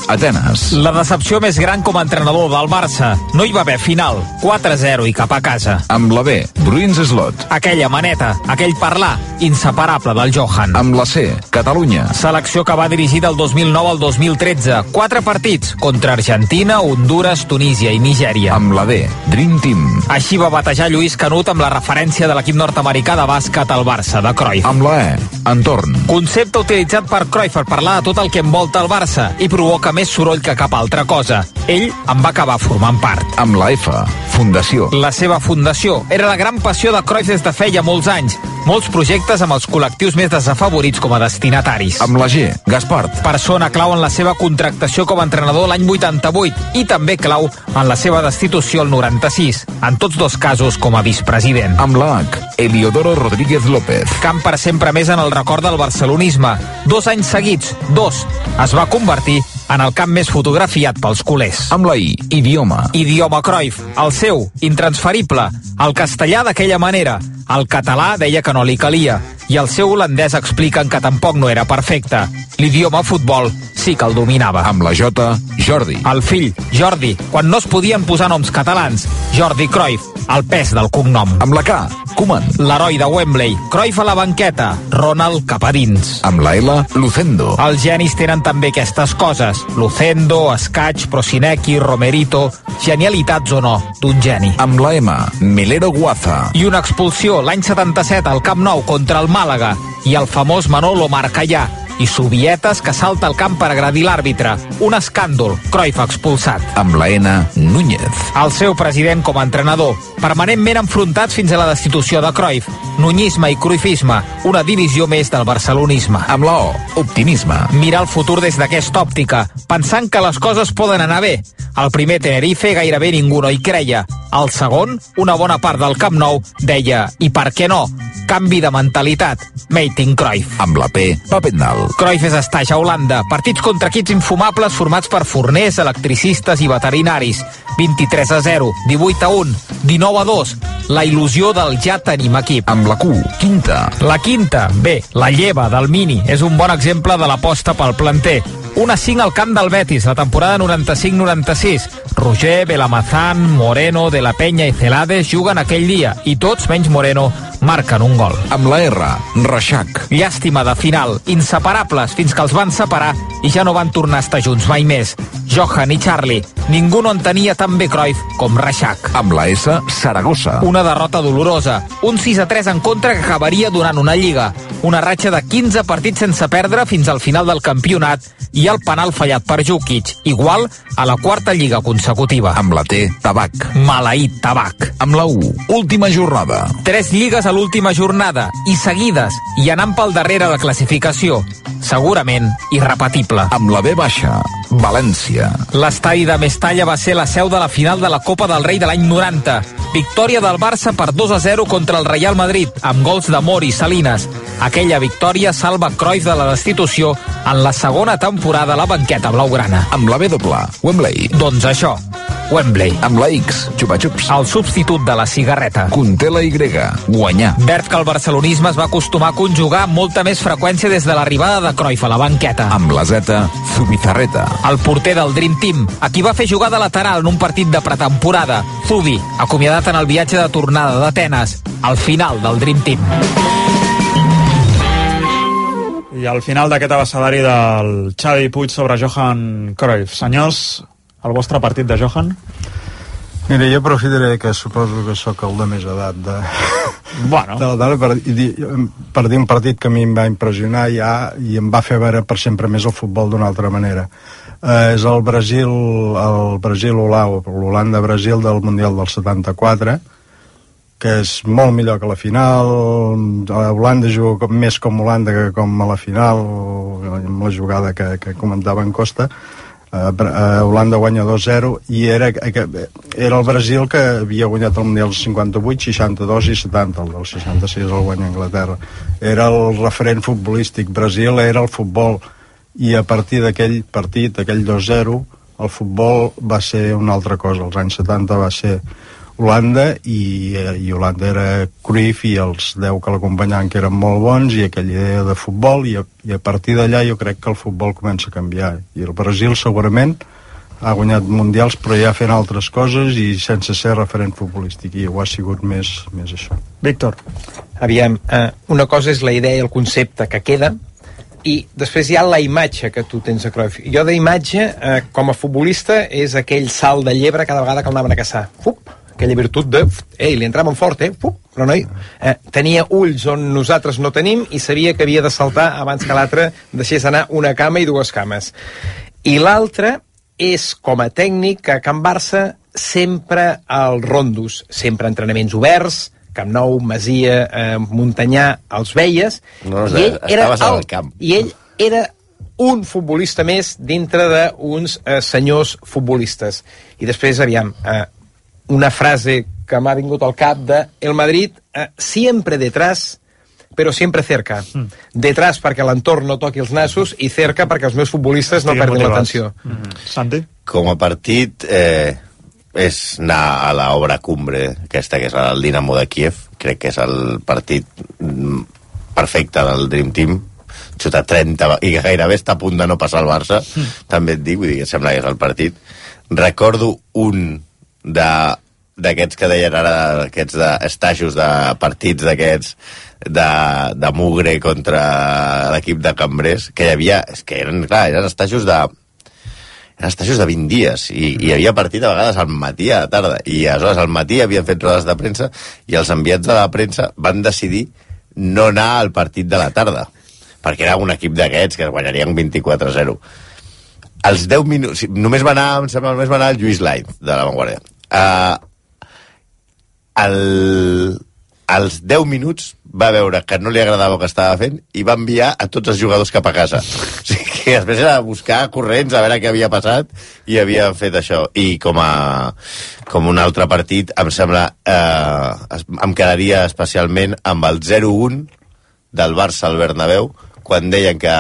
Atenes. La decepció més gran com a entrenador del Barça. No hi va haver final. 4-0 i cap a casa. Amb la B, Bruins Slot. Aquella maneta, aquell parlar, inseparable del Johan. Amb la C, Catalunya. Selecció que va dirigir del 2009 al 2013. 4 partits contra Argentina, Hondures, Tunísia i Nigèria. Amb la D, Dream Team. Així va batejar Lluís Canut amb la referència de l'equip nord-americà de bàsquet al Barça, de Cruyff. Amb la E, Entorn. Concepte utilitzat per Cruyff per parlar de tot el que envolta el Barça i provoca més soroll que cap altra cosa. Ell en va acabar formant part. Amb la F, Fundació. La seva fundació era la gran passió de Cruyff des de feia molts anys. Molts projectes amb els col·lectius més desafavorits com a destinataris. Amb la G, Gaspart. Persona clau en la seva contractació com a entrenador l'any 88 i també clau en la seva destitució el 96, en tots dos casos com a vicepresident. Amb la H, Eliodoro Rodríguez López. Camp per sempre més en el record del barcelonisme. 2 anys seguits, 2. Es va convertir en el camp més fotografiat pels culers. Amb la I, Idioma. Idioma Cruyff, el seu, intransferible. El castellà d'aquella manera. El català deia que no li calia. I el seu holandès expliquen que tampoc no era perfecte. L'idioma futbol sí que el dominava. Amb la J, Jordi. El fill, Jordi, quan no es podien posar noms catalans. Jordi Cruyff, el pes del cognom. Amb la K, Koeman. L'heroi de Wembley, Cruyff a la banqueta, Ronald cap a dins. Amb la L, Lucendo. Els genis tenen també aquestes coses. Lucendo, Escaig, Prosinecki, Romerito... Genialitats o no, d'un geni. Amb la M, Melero Guaza. I una expulsió l'any 77 al Camp Nou contra el Màlaga. I el famós Manolo Marcallà. I Subietes que salta al camp per agredir l'àrbitre. Un escàndol, Cruyff expulsat. Amb la N, Núñez. El seu president com a entrenador, permanentment enfrontats fins a la destitució de Cruyff. Nuñisme i cruifisme, una divisió més del barcelonisme. Amb la O, Optimisme. Mirar el futur des d'aquesta òptica, pensant que les coses poden anar bé. El primer Tenerife gairebé ningú no hi creia. El segon, una bona part del Camp Nou, deia, i per què no? Canvi de mentalitat. Made in Cruyff. Amb la P, Papendal. Cruyff és estaix a Holanda. Partits contra equips infumables formats per forners, electricistes i veterinaris. 23-0, 18-1, 19-2. La il·lusió del ja tenim equip. Amb la Q, Quinta. La Quinta, bé, la lleva del Mini. És un bon exemple de l'aposta pel planter. 1-5 al camp del Betis, la temporada 95-96. Roger, Belamazán, Moreno, De la Peña i Celades juguen aquell dia i tots, menys Moreno, marquen un gol. Amb la R, Reixac. Llàstima de final, inseparables fins que els van separar i ja no van tornar a estar junts mai més. Johan i Charlie, ningú no entenia tan bé Cruyff com Reixac. Amb la S, Saragossa. Una derrota dolorosa, un 6-3 en contra que acabaria donant una lliga, una ratxa de 15 partits sense perdre fins al final del campionat i el penal fallat per Jukic, igual a la quarta lliga consecutiva. Amb la T, Tabac. Maleït Tabac. Amb la U, última jornada. 3 lligues a l'última jornada, i seguides, i anant pel darrere de classificació. Segurament irrepetible. Amb la B baixa, València. L'estadi de Mestalla va ser la seu de la final de la Copa del Rei de l'any 90. Victòria del Barça per 2-0 contra el Real Madrid, amb gols de Mori i Salinas. Aquella victòria salva Cruyff de la destitució en la segona temporada a la banqueta blaugrana. Amb la B doble, Wembley. Doncs això, Wembley. Amb la X, xupa-xups. El substitut de la cigarreta. Conté la Y, guanyar. Verd que el barcelonisme es va acostumar a conjugar amb molta més freqüència des de l'arribada de Cruyff a la banqueta. Amb la Z, Zubizarreta. El porter del Dream Team, a qui va fer jugar de lateral en un partit de pretemporada. Zubi, acomiadat en el viatge de tornada d'Atenes, al final del Dream Team. I al final d'aquest abecedari del Xavi Puig sobre Johan Cruyff. Senyors, el vostre partit de Johan? Mira, jo aprofitaré que suposo que sóc el de més edat bueno. de la taula per dir un partit que a mi em va impressionar ja i em va fer veure per sempre més el futbol d'una altra manera. És el Brasil-Holanda-Brasil del Mundial del 74, que és molt millor que la final. Holanda juga més com Holanda que com a la final, amb la jugada que comentava en Costa. Holanda guanya 2-0 i era el Brasil que havia guanyat el Mundial del 58, 62 i 70. El del 66 el guanya Anglaterra. Era el referent futbolístic. Brasil era el futbol, i a partir d'aquell partit, aquell 2-0, el futbol va ser una altra cosa. Els anys 70 va ser Holanda, i Holanda era Cruyff i els 10 que l'acompanyaven, que eren molt bons, i aquella idea de futbol, i a partir d'allà jo crec que el futbol comença a canviar, i el Brasil segurament ha guanyat mundials però ja fent altres coses i sense ser referent futbolístic, i ho ha sigut més això. Víctor. Aviam, una cosa és la idea i el concepte que queda, i després hi ha la imatge que tu tens de Cruyff. Jo d'imatge, com a futbolista, és aquell salt de llebre cada vegada que el anaven a caçar. Aquella virtut de... li entraven fort, però noi, tenia ulls on nosaltres no tenim i sabia que havia de saltar abans que l'altre deixés anar una cama i 2 cames. I l'altre és, com a tècnic, que a Can Barça sempre als rondos, sempre entrenaments oberts, Camp Nou, Masia, Montanyà, els veies, i ell era alt, i ell era un futbolista més dintre d'uns senyors futbolistes. I després, aviam, una frase que m'ha vingut al cap de el Madrid siempre detrás però sempre cerca. Detrás perquè l'entorn no toqui els nassos i cerca perquè els meus futbolistes no perdin l'atenció. Santi? Com a partit és anar a l'obra cumbre aquesta que és el Dinamo de Kiev. Crec que és el partit perfecte del Dream Team. Xuta 30 i gairebé està a punt de no passar el Barça. També et dic, vull dir que sembla que és el partit. Recordo un d'aquests que deien ara, aquests estajos de partits d'aquests de mugre contra l'equip de Cambrers, que hi havia, és que eren estajos de 20 dies i hi havia partit a vegades al matí a la tarda, i aleshores al matí havien fet rodes de premsa i els enviats de la premsa van decidir no anar al partit de la tarda perquè era un equip d'aquests que es guanyarien 24-0. Als 10 minuts només va anar el Lluís Lainz de la Vanguardia. Als 10 minuts va veure que no li agradava el que estava fent i va enviar a tots els jugadors cap a casa. O sigui que després era buscar corrents a veure què havia passat i havia fet això. I com un altre partit, em sembla, em quedaria especialment amb el 0-1 del Barça al Bernabéu, quan deien que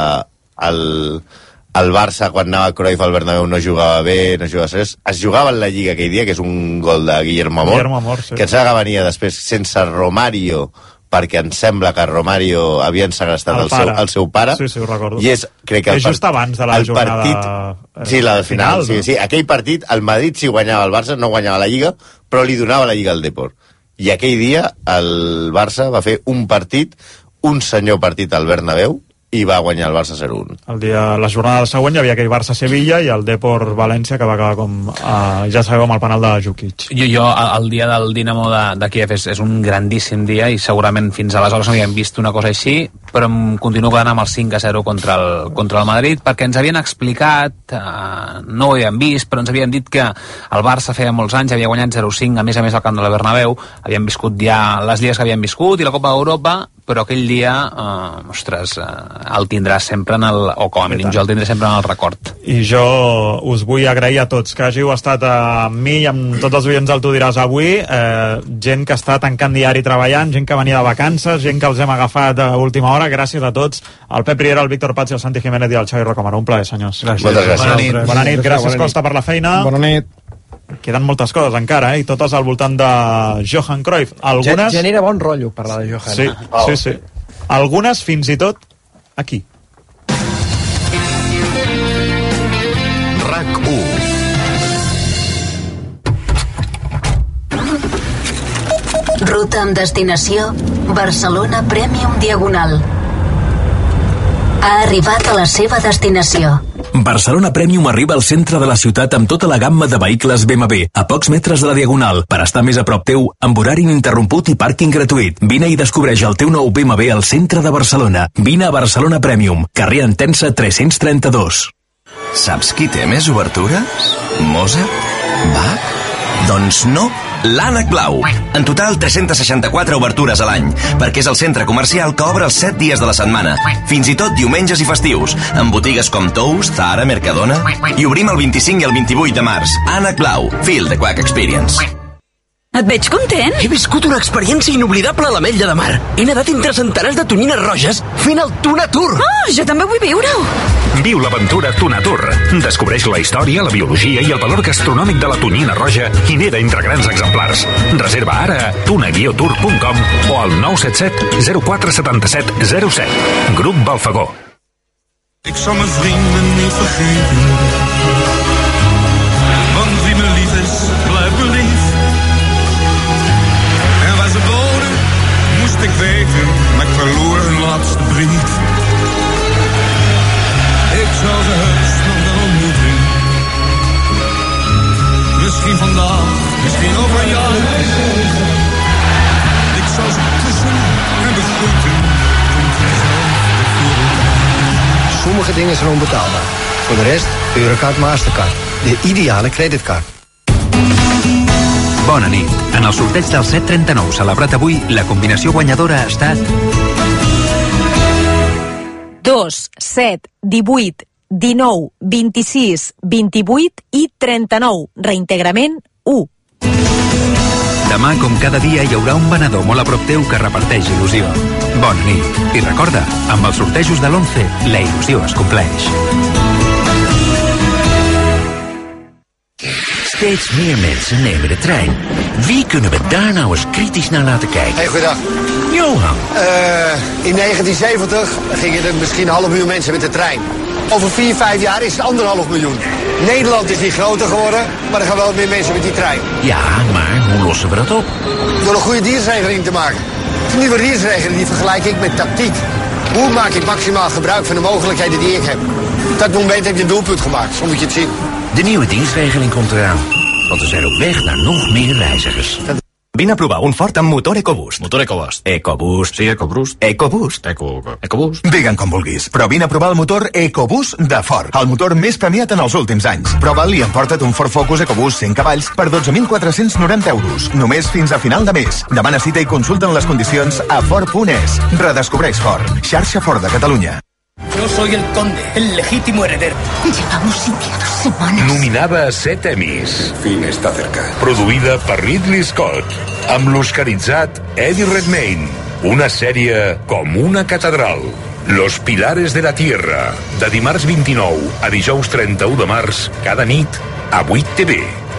el Barça, quan anava Cruyff al Bernabéu, no jugava bé, no jugava res. Es jugava en la Lliga aquell dia, que és un gol de Guillermo Amor, sí. Que em sembla que venia després sense Romario, perquè em sembla que Romario havien segrestat el seu pare. Sí, ho recordo. I és, crec que just abans de la jornada partit, sí, la del final, no? Sí, aquell partit, el Madrid sí guanyava el Barça, no guanyava la Lliga, però li donava la Lliga al Depor. I aquell dia el Barça va fer un partit, un senyor partit al Bernabéu, i va guanyar el Barça 0-1. La jornada següent hi havia aquell Barça-Sevilla i el Depor-València, que va acabar com ja sabeu, amb el penal de Jukic. Jo el dia del Dinamo de Kiev és un grandíssim dia i segurament fins aleshores no havíem vist una cosa així, però em continuo quedant amb el 5-0 contra el Madrid, perquè ens havien explicat, no ho havíem vist, però ens havien dit que el Barça feia molts anys havia guanyat 0-5, a més al camp de la Bernabéu, havíem viscut ja les lligues que havíem viscut i la Copa d'Europa, però aquell dia, el tindràs sempre o com a mínim jo el tindré sempre en el record. I jo us vull agrair a tots que hàgiu estat amb mi i amb tots els oients del Tu diràs avui, gent que està tancant diari treballant, gent que venia de vacances, gent que els hem agafat a última hora, gràcies a tots, el Pep Riera, el Víctor Paz i el Santi Jiménez i el Xavi Rocamora. Un plaer, senyors. Gràcies. Bona nit, gràcies Costa per la feina. Bona nit. Queden moltes coses encara, i totes al voltant de Johan Cruyff. Algunes... Genera bon rotllo parlar de Johan. Sí. Algunes fins i tot aquí. RAC1. Ruta amb destinació Barcelona Premium Diagonal. Ha arribat a la seva destinació. Barcelona Premium arriba al centre de la ciutat amb tota la gamma de vehicles BMW, a pocs metres de la Diagonal, per estar més a prop teu, amb horari ininterromput i pàrquing gratuït. Vine i descobreix el teu nou BMW al centre de Barcelona. Vine a Barcelona Premium, carrer Entença 332. Saps qui té més obertures? Mozart? Bach? Doncs no, l'Ànec Blau. En total 364 obertures a l'any, perquè és el centre comercial que obre els 7 dies de la setmana, fins i tot diumenges i festius, amb botigues com Tous, Zara, Mercadona, i obrim el 25 i el 28 de març. Ànec Blau, feel the Quack Experience. Et veig content? He viscut una experiència inoblidable a l'Ametlla de Mar. He nedat entre centenars de tonyines roges fent el Tuna Tour. Oh, jo també vull viure-ho. Viu l'aventura Tuna Tour. Descobreix la història, la biologia i el valor gastronòmic de la tonyina roja i neda entre grans exemplars. Reserva ara a tuna-tour.com o al 977 0477 07. Grup Balfagó. Ik zal mijn vrienden niet vergeten, want wie me lief is, blijft me lief. En waar ze wonen, moest ik weten, maar ik verloor hun laatste brief. Ik zal ze heus nog wel ontmoeten, misschien vandaag, misschien over een jaar. Ik zal ze kussen en begroeten. Sommige dingen zijn onbetaalbaar. Voor de rest, Eurocard Mastercard. De ideale creditcard. Bona nit. En el sorteig del 739 celebrat avui, la combinació guanyadora ha estat 2, 7, 18, 19, 26, 28 i 39. Reintegrament 1. Demà, com cada dia, hi haurà un venedor molt a prop teu que reparteix il·lusió. Bona nit. I recorda, amb els sortejos de l'11, la il·lusió es compleix. Steeds meer mensen nemen de trein. Wie kunnen we daar nou eens kritisch naar laten kijken? Hey, goeiedag. Johan. In 1970 gingen er misschien 500.000 mensen met de trein. Over 4-5 jaar is het 1,5 miljoen. Nederland is niet groter geworden, maar er gaan wel meer mensen met die trein. Ja, maar hoe lossen we dat op? Door een goede dienstregeling te maken. De nieuwe dienstregeling die vergelijk ik met tactiek. Hoe maak ik maximaal gebruik van de mogelijkheden die ik heb? Op dat moment heb je een doelpunt gemaakt, zo moet je het zien. De nieuwe dienstregeling komt eraan. Want we zijn op weg naar nog meer reizigers. Vine a provar un Ford amb motor EcoBoost. Motor EcoBoost. EcoBoost. Sí, EcoBoost. EcoBoost. EcoBoost. Digue'n com vulguis, però vine a provar el motor EcoBoost de Ford. El motor més premiat en els últims anys. Prova'l i emporta't un Ford Focus EcoBoost 100 cavalls per 12.490 euros. Només fins a final de mes. Demana cita i consulten les condicions a Ford.es. Redescobreix Ford. Xarxa Ford de Catalunya. Yo soy el conde, el legítimo heredero. Llevamos sin día 2 semanas. Nominada a 7 Emmys. Fin está cerca. Produïda per Ridley Scott. Amb l'oscaritzat Eddie Redmayne. Una sèrie com una catedral. Los Pilares de la Tierra. De dimarts 29 a dijous 31 de març, cada nit, a 8 TV.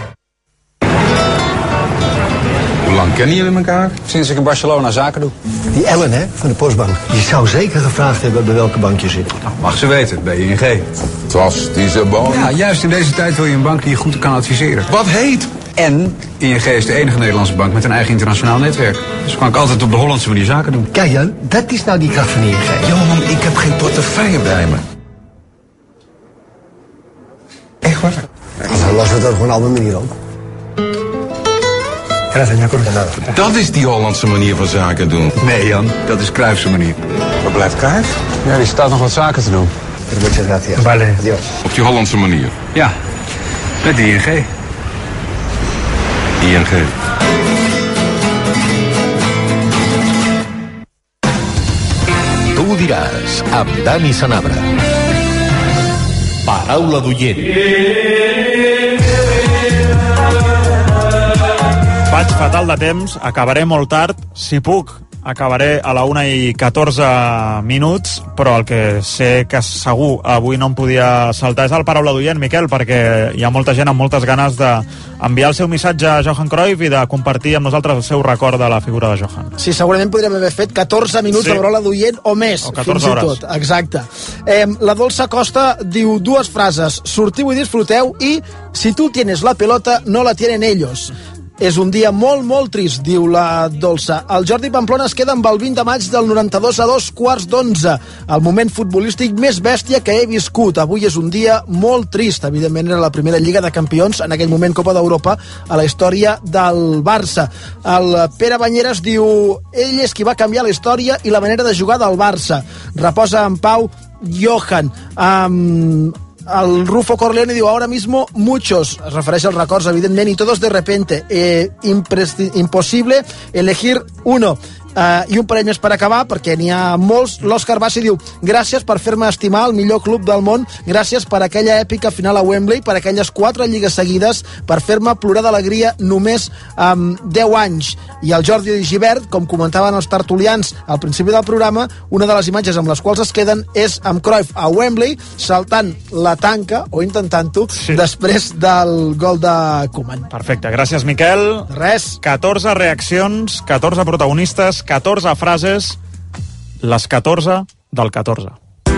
Hoe lang kennen jullie elkaar? Sinds ik in Barcelona zaken doe. Die Ellen, hè, van de postbank. Die zou zeker gevraagd hebben bij welke bank je zit. Mag ze weten, bij ING. Was diese bank? Ja, juist in deze tijd wil je een bank die je goed kan adviseren. Wat heet? En ING is de enige Nederlandse bank met een eigen internationaal netwerk. Dus kan ik altijd op de Hollandse manier zaken doen. Kijk Jan, dat is nou die kracht van ING. Johan, ik heb geen portefeuille bij me. Echt waar? Dan lossen we het op een andere manier op. Dat is die Hollandse manier van zaken doen. Nee Jan, dat is Cruijffse manier. Waar blijft Cruijff? Ja, die staat nog wat zaken te doen. Vale. Op die Hollandse manier? Ja, met de ING. ING. Tu ho diràs, amb Dani Sanabra. Paraula d'oient. Vaig fatal de temps, acabaré molt tard, si puc acabaré a la 1:14, però el que sé que segur avui no em podia saltar és el Paraula d'oient, Miquel, perquè hi ha molta gent amb moltes ganes d'enviar el seu missatge a Johan Cruyff i de compartir amb nosaltres el seu record de la figura de Johan. Sí, segurament podríem haver fet 14 minuts de Paraula d'oient o més, o 14 hores. Tot. Exacte. La Dolça Costa diu 2 frases: sortiu i disfruteu, i si tu tienes la pelota, no la tienen ellos. És un dia molt, molt trist, diu la Dolça. El Jordi Pamplona es queda amb el 20 de maig del 92 a 2:15, el moment futbolístic més bèstia que he viscut. Avui és un dia molt trist. Evidentment era la primera Lliga de Campions, en aquell moment Copa d'Europa, a la història del Barça. El Pere Banyeres diu: ell és qui va canviar la història i la manera de jugar del Barça. Reposa en pau Johan. El Rufo Corleone diu: ahora mismo muchos, es refereix als records, evidentment, y todos de repente, imposible elegir uno. I un parell més per acabar, perquè n'hi ha molts. L'Òscar Bassi diu: gràcies per fer-me estimar el millor club del món, gràcies per aquella èpica final a Wembley, per aquelles 4 lligues seguides, per fer-me plorar d'alegria només amb 10 anys. I el Jordi Givert, com comentaven els tertulians al principi del programa, una de les imatges amb les quals es queden és amb Cruyff a Wembley saltant la tanca, o intentant-ho, després del gol de Koeman. Perfecte, gràcies Miquel. Res. 14 reaccions, 14 protagonistes, 14 frases, les 14 del 14.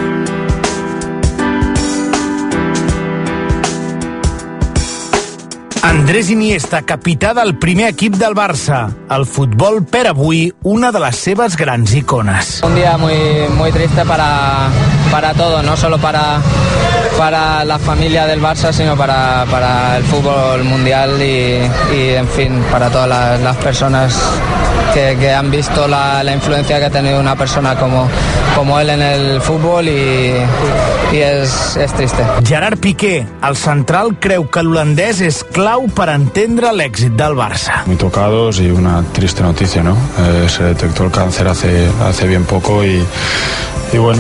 Andrés Iniesta, capità del primer equip del Barça. El futbol per avui, una de les seves grans icones. Un día muy triste para todo, no solo para la familia del Barça, sino para el fútbol mundial y en fin, para todas las personas que han visto la influencia que ha tenido una persona como él en el fútbol y es triste. Gerard Piqué, el central, creu que l'holandès és clau per entendre l'èxit del Barça. Muy tocados y una triste noticia, ¿no? Se detectó el cáncer hace bien poco y bueno,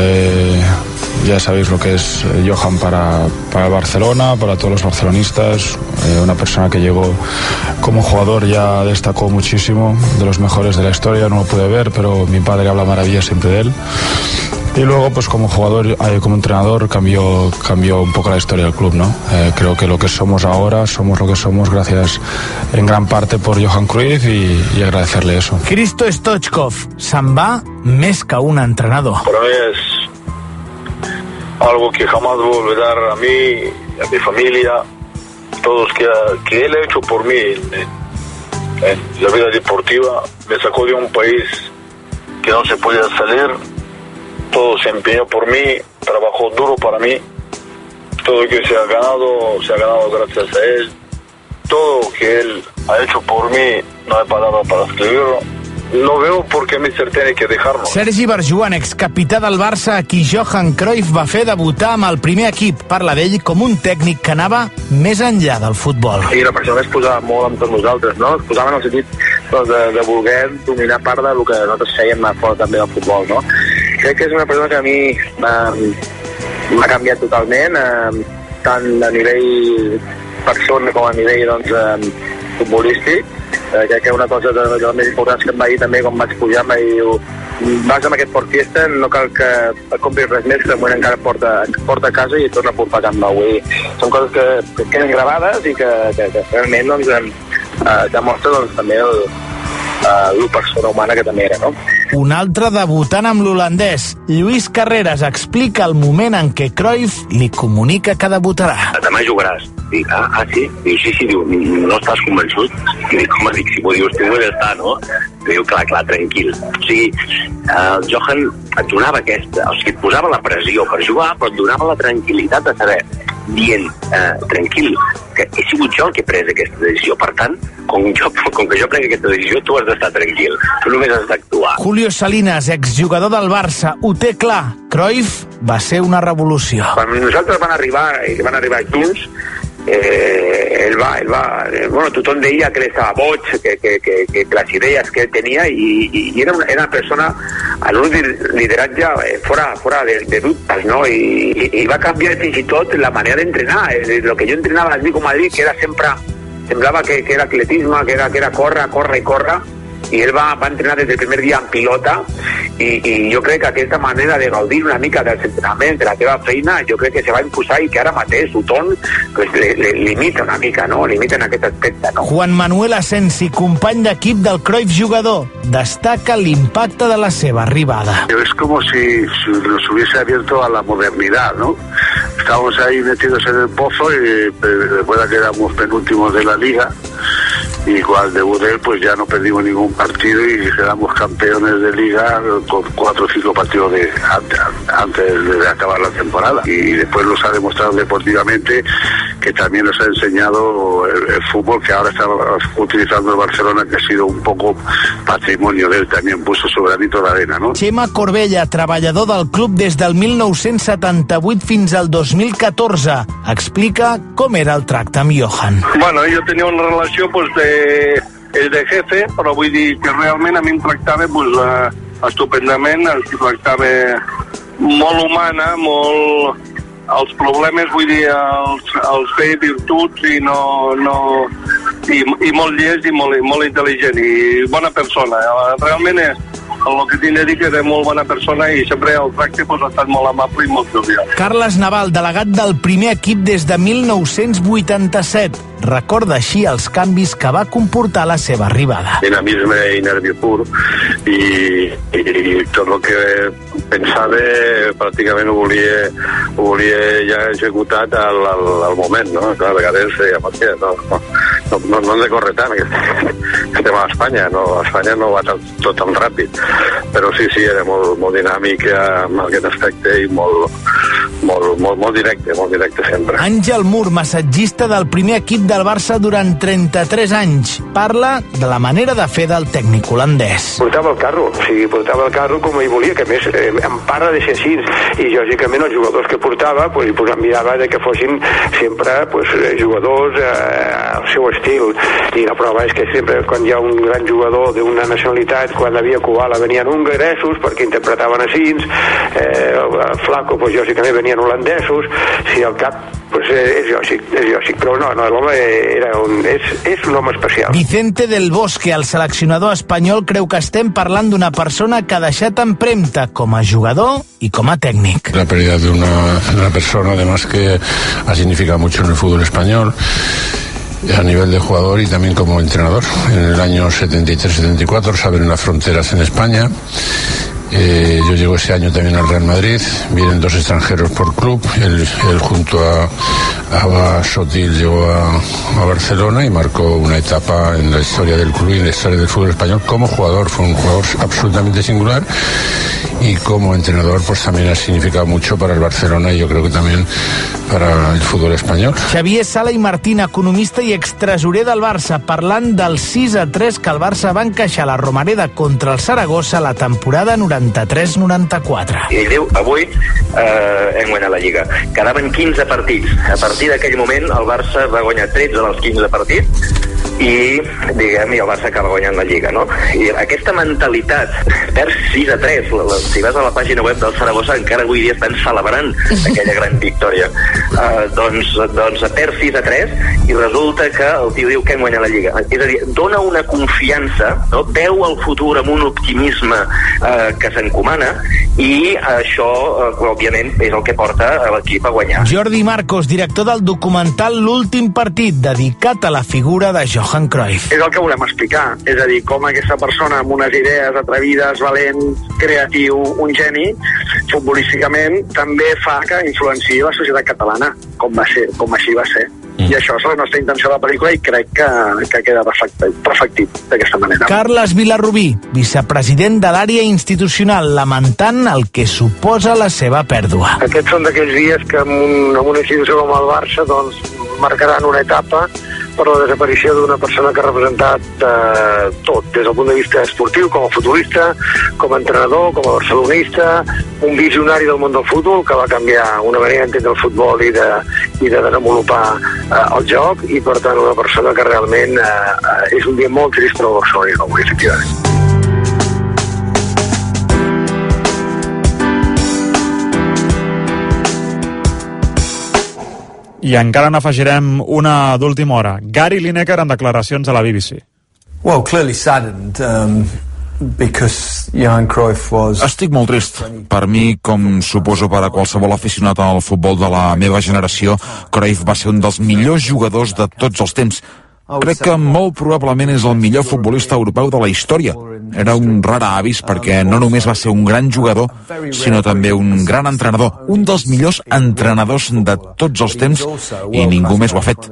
ya sabéis lo que es Johan para el Barcelona, para todos los barcelonistas, una persona que llegó como jugador, ya destacó muchísimo, de los mejores de la historia, no lo pude ver, pero mi padre habla maravillas siempre de él. Y luego, pues como jugador, como entrenador, cambió un poco la historia del club, ¿no? Creo que lo que somos ahora, somos lo que somos gracias en gran parte por Johan Cruyff y agradecerle eso. Hristo Stoichkov se'n va més que un entrenador. Para mí es algo que jamás voy a olvidar a mí, a mi familia, todos que él ha hecho por mí en la vida deportiva. Me sacó de un país que no se podía salir. Todo se empeñó por mí, trabajó duro para mí. Todo lo que se ha ganado gracias a él. Todo lo que él ha hecho por mí, no hay palabra para escribirlo. No veo por qué Mister tiene que dejarlo. Sergi Barjuan, excapità del Barça, a qui Johan Cruyff va fer debutar amb el primer equip. Parla d'ell com un tècnic que anava més enllà del futbol. I la persona es posava molt amb tots nosaltres, no? Es posava en el sentit de voler dominar part del que nosaltres fèiem fora també del futbol, no? Crec que és una persona que a mi m'ha canviat totalment, tant a nivell persona com a nivell futbolístic. Crec que una cosa de les més importants que em va dir també quan vaig pujar em va dir: vas amb aquest Ford Fiesta, no cal que et compris res més, que de moment encara porta a casa i et torna a portar a Camp Nou. Són coses que queden gravades i que realment demostra també la persona humana que també era, no? Un altre debutant amb l'holandès, Lluís Carreras, explica el moment en què Cruyff li comunica que debutarà. Demà jugaràs. Dic, sí? Diu, sí, diu, no estàs convençut? I dic, home, si m'ho dius tu, està, no? Diu, clar, tranquil. O sigui, el Johan et donava et posava la pressió per jugar, però et donava la tranquil·litat de saber, dient, tranquil, que he sigut jo el que he pres aquesta decisió, per tant, com que jo prenc aquesta decisió, tu has d'estar tranquil, tu només has d'actuar. Julio Salinas, exjugador del Barça, ho té clar. Cruyff va ser una revolució. Quan nosaltres van arribar junts, bueno, tothom deia que estava boig, que les idees que tenia i era una persona amb un lideratge fora de dubtes, no? I va canviar fins i tot la manera d'entrenar. El que jo entrenava al Atlético de Madrid, que era sempre, semblava que era atletisme, que era córrer, i ell va entrenar des del primer dia en pilota i jo crec que aquesta manera de gaudir una mica dels entrenaments, de la teva feina, jo crec que se va imposar i que ara mateix tothom limita una mica, no? Limita en aquest aspecte, no? Juan Manuel Asensi, company d'equip del Cruyff jugador, destaca l'impacte de la seva arribada. Es como si nos hubiese abierto a la modernidad, ¿no? Estábamos ahí metidos en el pozo y recuerda que éramos penúltimos de la liga y cuando debuté pues ya no perdimos ningún partido y quedamos campeones de liga con 4 o 5 partidos antes de acabar la temporada, y después nos ha demostrado deportivamente que también nos ha enseñado el fútbol que ahora está utilizando el Barcelona, que ha sido un poco patrimonio de él, también puso su granito de arena, ¿no? Chema Corbella, treballador del club des del 1978 fins al 2014, explica com era el tracte amb Johan. Bueno, yo tenía una relación pues és de jefe, però vull dir que realment a mi em tractava estupendament, em tractava molt humana, molt... Els problemes, vull dir, els feia virtuts i i molt llest i molt intel·ligent i bona persona. Realment el que tinc de dir que és molt bona persona i sempre el tracte ha estat molt amable i molt jovial. Carles Naval, delegat del primer equip des de 1987. Recorda així els canvis que va comportar la seva arribada. Dinamisme i nervi pur i tot el que pensava pràcticament ho volia ja executat al moment, no? Clar, a vegades no hem de córrer tant, estem a Espanya, a Espanya no va tot tan ràpid, però sí, era molt dinàmic en aquest aspecte i molt directe sempre. Àngel Mur, massatgista del primer equip del Barça durant 33 anys, parla de la manera de fer del tècnic holandès. Portava el carro com ell volia, que a més em parla de ser així, i lògicament els jugadors que portava em mirava que fossin sempre jugadors al seu estil, i la prova és que sempre quan hi ha un gran jugador d'una nacionalitat, quan havia Kubala venien hongaresos perquè interpretaven així, Flaco lògicament venien holandesos, si al cap és lògic, però no, l'home és un home especial. Vicente del Bosque, el seleccionador espanyol, creu que estem parlant d'una persona que ha deixat empremta com a jugador y como técnico. La pérdida de una persona, además, que ha significado mucho en el fútbol español, a nivel de jugador y también como entrenador. En el año 73-74 se abren las fronteras en España. Yo llego ese año también al Real Madrid, vienen 2 extranjeros por club, él junto a Sotil llegó a Barcelona y marcó una etapa en la historia del club y en la historia del fútbol español como jugador. Fue un jugador absolutamente singular y como entrenador pues también ha significado mucho para el Barcelona y yo creo que también para el fútbol espanyol. Xavier Sala i Martín, economista i extresorer del Barça, parlant del 6-3 que el Barça va encaixar a la Romareda contra el Saragossa la temporada 93-94. I diu, avui hem guanyat la Lliga. Quedaven 15 partits. A partir d'aquell moment el Barça va guanyar 13 dels 15 partits i el Barça acaba guanyant la Lliga, no? I aquesta mentalitat, per 6-3, si vas a la pàgina web del Saragossa encara avui dia estan celebrant aquella gran victòria. Doncs per 6-3 i resulta que el tio diu que hem guanyat la Lliga. És a dir, dona una confiança, no? Veu el futur amb un optimisme que s'encomana i això, òbviament, és el que porta a l'equip a guanyar. Jordi Marcos, director del documental L'últim partit, dedicat a la figura de Johan Cruyff. És el que volem explicar, és a dir, com aquesta persona amb unes idees atrevides, valent, creatiu, un geni, futbolísticament, també fa que influenciï la societat catalana, com així va ser. I això és la nostra intenció de la pel·lícula i crec que queda reflectit d'aquesta manera. Carles Vilarrubí, vicepresident de l'àrea institucional, lamentant el que suposa la seva pèrdua. Aquests són d'aquells dies que en una institució com el Barça doncs, marcaran una etapa per la desaparició d'una persona que ha representat tot, des del punt de vista esportiu, com a futbolista, com a entrenador, com a barcelonista, un visionari del món del futbol que va canviar una manera d'entendre el futbol i de desenvolupar el joc, i per tant una persona que realment és un dia molt trist per al Barcelona avui, efectivament. I encara n'afegirem una d'última hora. Gary Lineker en declaracions a la BBC. Well, clearly saddened, because Johan Cruyff was... Estic molt trist. Per mi, com suposo per a qualsevol aficionat al futbol de la meva generació, Cruyff va ser un dels millors jugadors de tots els temps. Crec que molt probablement és el millor futbolista europeu de la història. Era un rar avis perquè no només va ser un gran jugador, sinó també un gran entrenador, un dels millors entrenadors de tots els temps, i ningú més ho ha fet.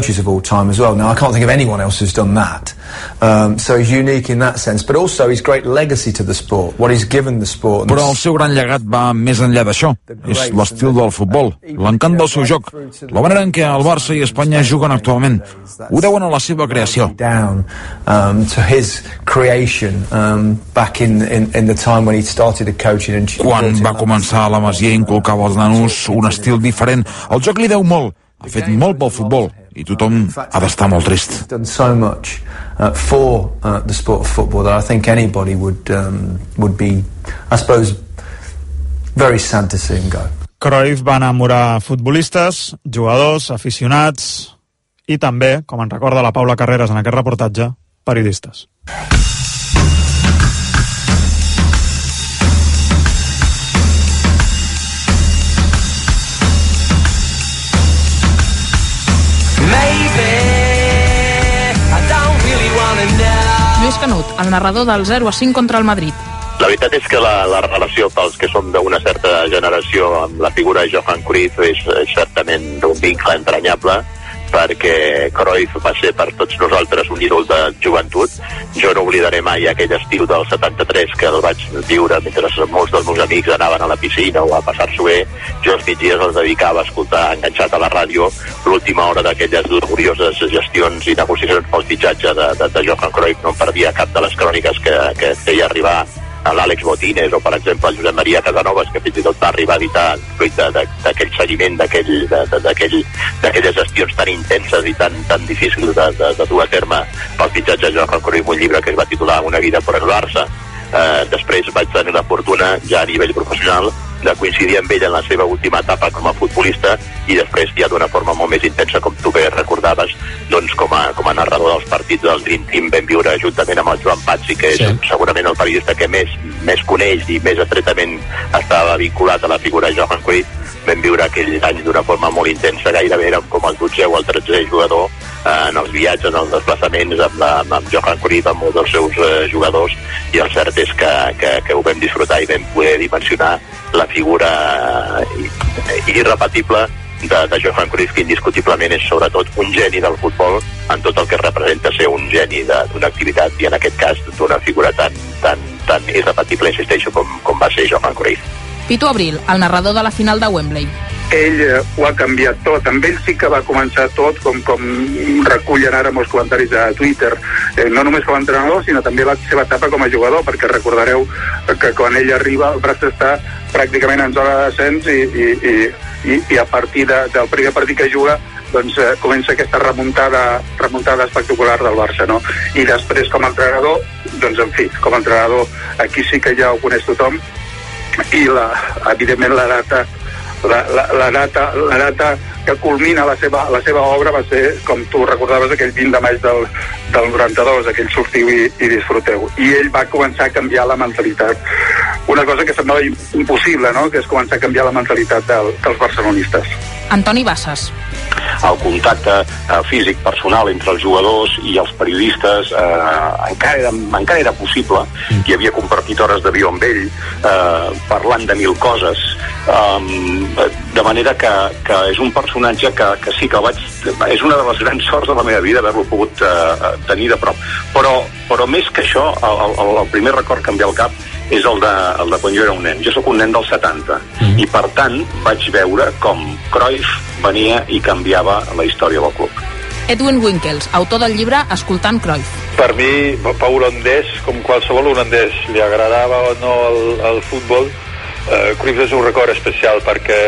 Però el seu gran llegat va més enllà d'això. És l'estil del futbol, l'encant del seu joc, la manera en què el Barça i Espanya juguen actualment. Ho deuen a la seva creació. Quan va començar a la Masia inculcava als nanos un estil diferent. El joc li deu molt. Ha fet molt pel futbol. I tothom ha d'estar molt trist. Done so much for the sport of football that I think anybody would be, I suppose, very sad to see him go. Cruyff va enamorar futbolistes, jugadors, aficionats i també, com en recorda la Paula Carreras en aquest reportatge, periodistes. Lluís Canut, el narrador del 0-5 contra el Madrid. La veritat és que la relació pels que som d'una certa generació amb la figura de Johan Cruyff és certament d'un vincle entranyable, perquè Cruyff va ser per tots nosaltres un ídol de joventut. Jo no oblidaré mai aquell estiu del 73 que el vaig viure mentre molts dels meus amics anaven a la piscina o a passar-s'ho bé. Jo els migdies els dedicava a escoltar enganxat a la ràdio l'última hora d'aquelles laborioses gestions i negociacions pel fitxatge de Johan Cruyff. No em perdia cap de les cròniques que feia arribar a l'Àlex Botines o, per exemple, el Josep Maria Casanovas, que fins i tot va arribar a editar fruit d'aquell seguiment, d'aquelles gestions tan intenses i tan difícils de dur a terme pel fitxatge de Johan Cruyff, un llibre que es va titular Una vida por el Barça. Després vaig tenir la fortuna, ja a nivell professional, de coincidir amb ell en la seva última etapa com a futbolista i després ja d'una forma molt més intensa, com tu bé recordaves, doncs com a narrador dels partits del Dream Team vam viure juntament amb el Joan Pazzi, que és segurament el periodista que més coneix i més estretament estava vinculat a la figura de Johan Cruyff. Vam viure aquell any d'una forma molt intensa, gairebé érem com el 12è o el 13è jugador en els viatges, en els desplaçaments amb Johan Cruyff, amb molts dels seus jugadors, i el cert és que ho vam disfrutar i vam poder dimensionar la figura irrepetible de Johan Cruyff, que indiscutiblement és sobretot un geni del futbol en tot el que representa ser un geni d'una activitat, i en aquest cas d'una figura tan irrepetible, insisteixo, com va ser Johan Cruyff. Pitu Abril, el narrador de la final de Wembley. Ell ho ha canviat tot. Amb ell sí que va començar tot, com recullen ara molts comentaris a Twitter, no només com a entrenador, sinó també la seva etapa com a jugador, perquè recordareu que quan ell arriba el Barça està pràcticament en zona de descens i a partir del primer partit que juga doncs comença aquesta remuntada espectacular del Barça, no? I després com a entrenador, doncs en fi, com a entrenador aquí sí que ja ho coneix tothom, i evidentment la data que culmina la seva obra va ser, com tu recordaves, aquell 20 de maig del 92, aquell sortiu i disfruteu. I ell va començar a canviar la mentalitat. Una cosa que semblava impossible, no?, que és començar a canviar la mentalitat dels barcelonistes. Antoni Bassas. El contacte físic personal entre els jugadors i els periodistes encara era possible. I havia compartit hores d'avió amb ell, parlant de mil coses, de manera que és un personatge que sí que és una de les grans sorts de la meva vida haver-lo pogut tenir de prop. Però més que això, el primer record que em ve al cap és el de quan jo era un nen. Jo sóc un nen del 70 i per tant vaig veure com Cruyff venia i canviava la història del club. Edwin Winkels, autor del llibre Escoltant Cruyff. Per mi, Pau holandès, com qualsevol holandès, li agradava o no el futbol, Cruyff és un record especial perquè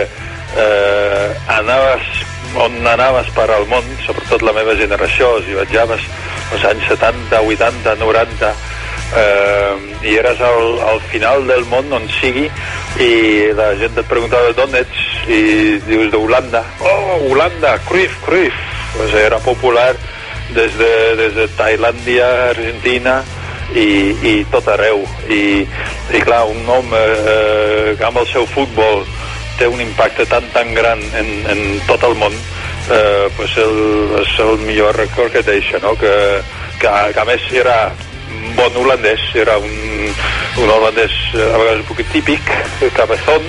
on anaves per al món, sobretot la meva generació, si viatjaves als anys 70, 80, 90, i eres al final del món on sigui i la gent et preguntava d'on ets i dius d'Holanda. Oh, Holanda, Cruyff. Pues era popular des de Tailàndia, Argentina i tot arreu. I clar, un home que amb el seu futbol té un impacte tan gran en tot el món, pues és el millor record que deixa, no? Que a més era bon holandès, era un holandès a vegades un poc típic, cabezón,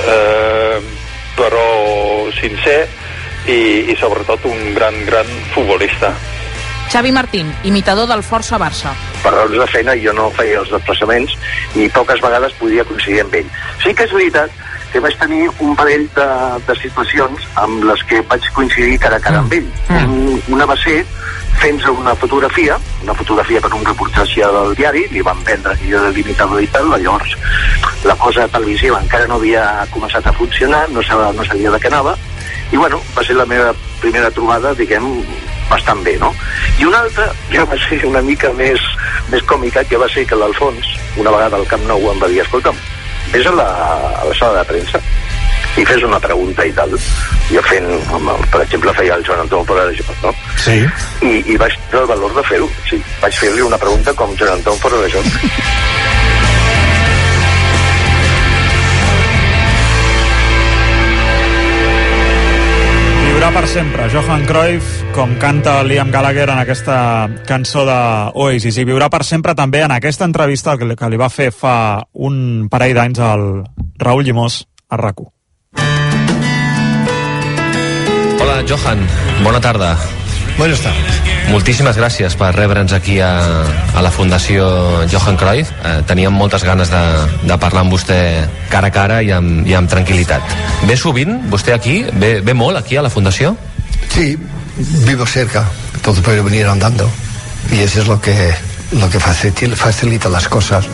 però sincer i sobretot un gran futbolista. Xavi Martín, imitador del Força Barça. Per raons de feina jo no feia els desplaçaments i poques vegades podia coincidir amb ell. Sí que és veritat que vaig tenir un parell de situacions amb les que vaig coincidir cara a cara amb ell. Una va ser fent-se una fotografia per un reportatge del diari, li van vendre que jo era l'imitador i tal, llavors la cosa televisiva encara no havia començat a funcionar, no sabia de què anava, i bueno, va ser la meva primera trobada, diguem, bastant bé, no? I una altra ja va ser una mica més còmica, que va ser que l'Alfons, una vegada al Camp Nou, em va dir, escolta'm, vés a la sala de premsa i fes una pregunta i tal. Jo fent, per exemple, feia el Joan Anton Forajón, no? Sí. I vaig tenir el valor de fer-ho, sí. Vaig fer-li una pregunta com Joan Anton Forajón. Viurà per sempre, Johan Cruyff, com canta Liam Gallagher en aquesta cançó d'Oasis, i viurà per sempre també en aquesta entrevista que li va fer fa un parell d'anys al Raúl Llimós a RAC1. Hola, Johan, bona tarda. Buenas tardes. Moltíssimes gràcies per rebre'ns aquí a la Fundació Johan Cruyff. Teníem moltes ganes de parlar amb vostè cara a cara i amb tranquil·litat. Ve sovint vostè aquí? Ve molt aquí a la Fundació? Sí, vivo cerca, entonces puedo venir andando. Y eso es lo que facilita las cosas.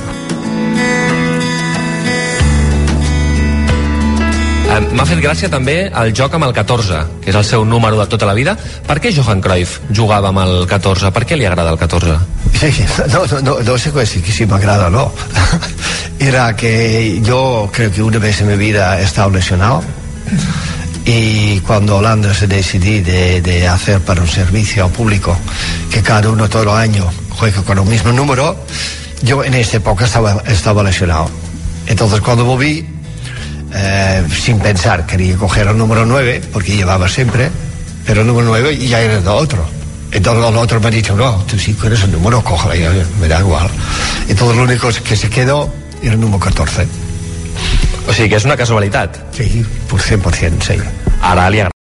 M'ha fet gràcia també el joc amb el 14, que és el seu número de tota la vida. Per què Johan Cruyff jugava amb el 14? Per què li agrada el 14? Sí, no sé si me agrada o no. Era que yo creo que una vez en mi vida he estado lesionado, y cuando Holanda se decidió de hacer para un servicio público que cada uno todo el año juegue con el mismo número, yo en esa época estaba lesionado. Entonces cuando volví, sin pensar, quería coger el número 9 porque llevaba siempre, pero el número 9 ya era de otro. Entonces los otros me han dicho, no, tú sí eres el número, cógelo, me da igual. Entonces lo único que se quedó era el número 14. O sigui que és una casualitat. Sí, por 100%, sí. Ara li agrada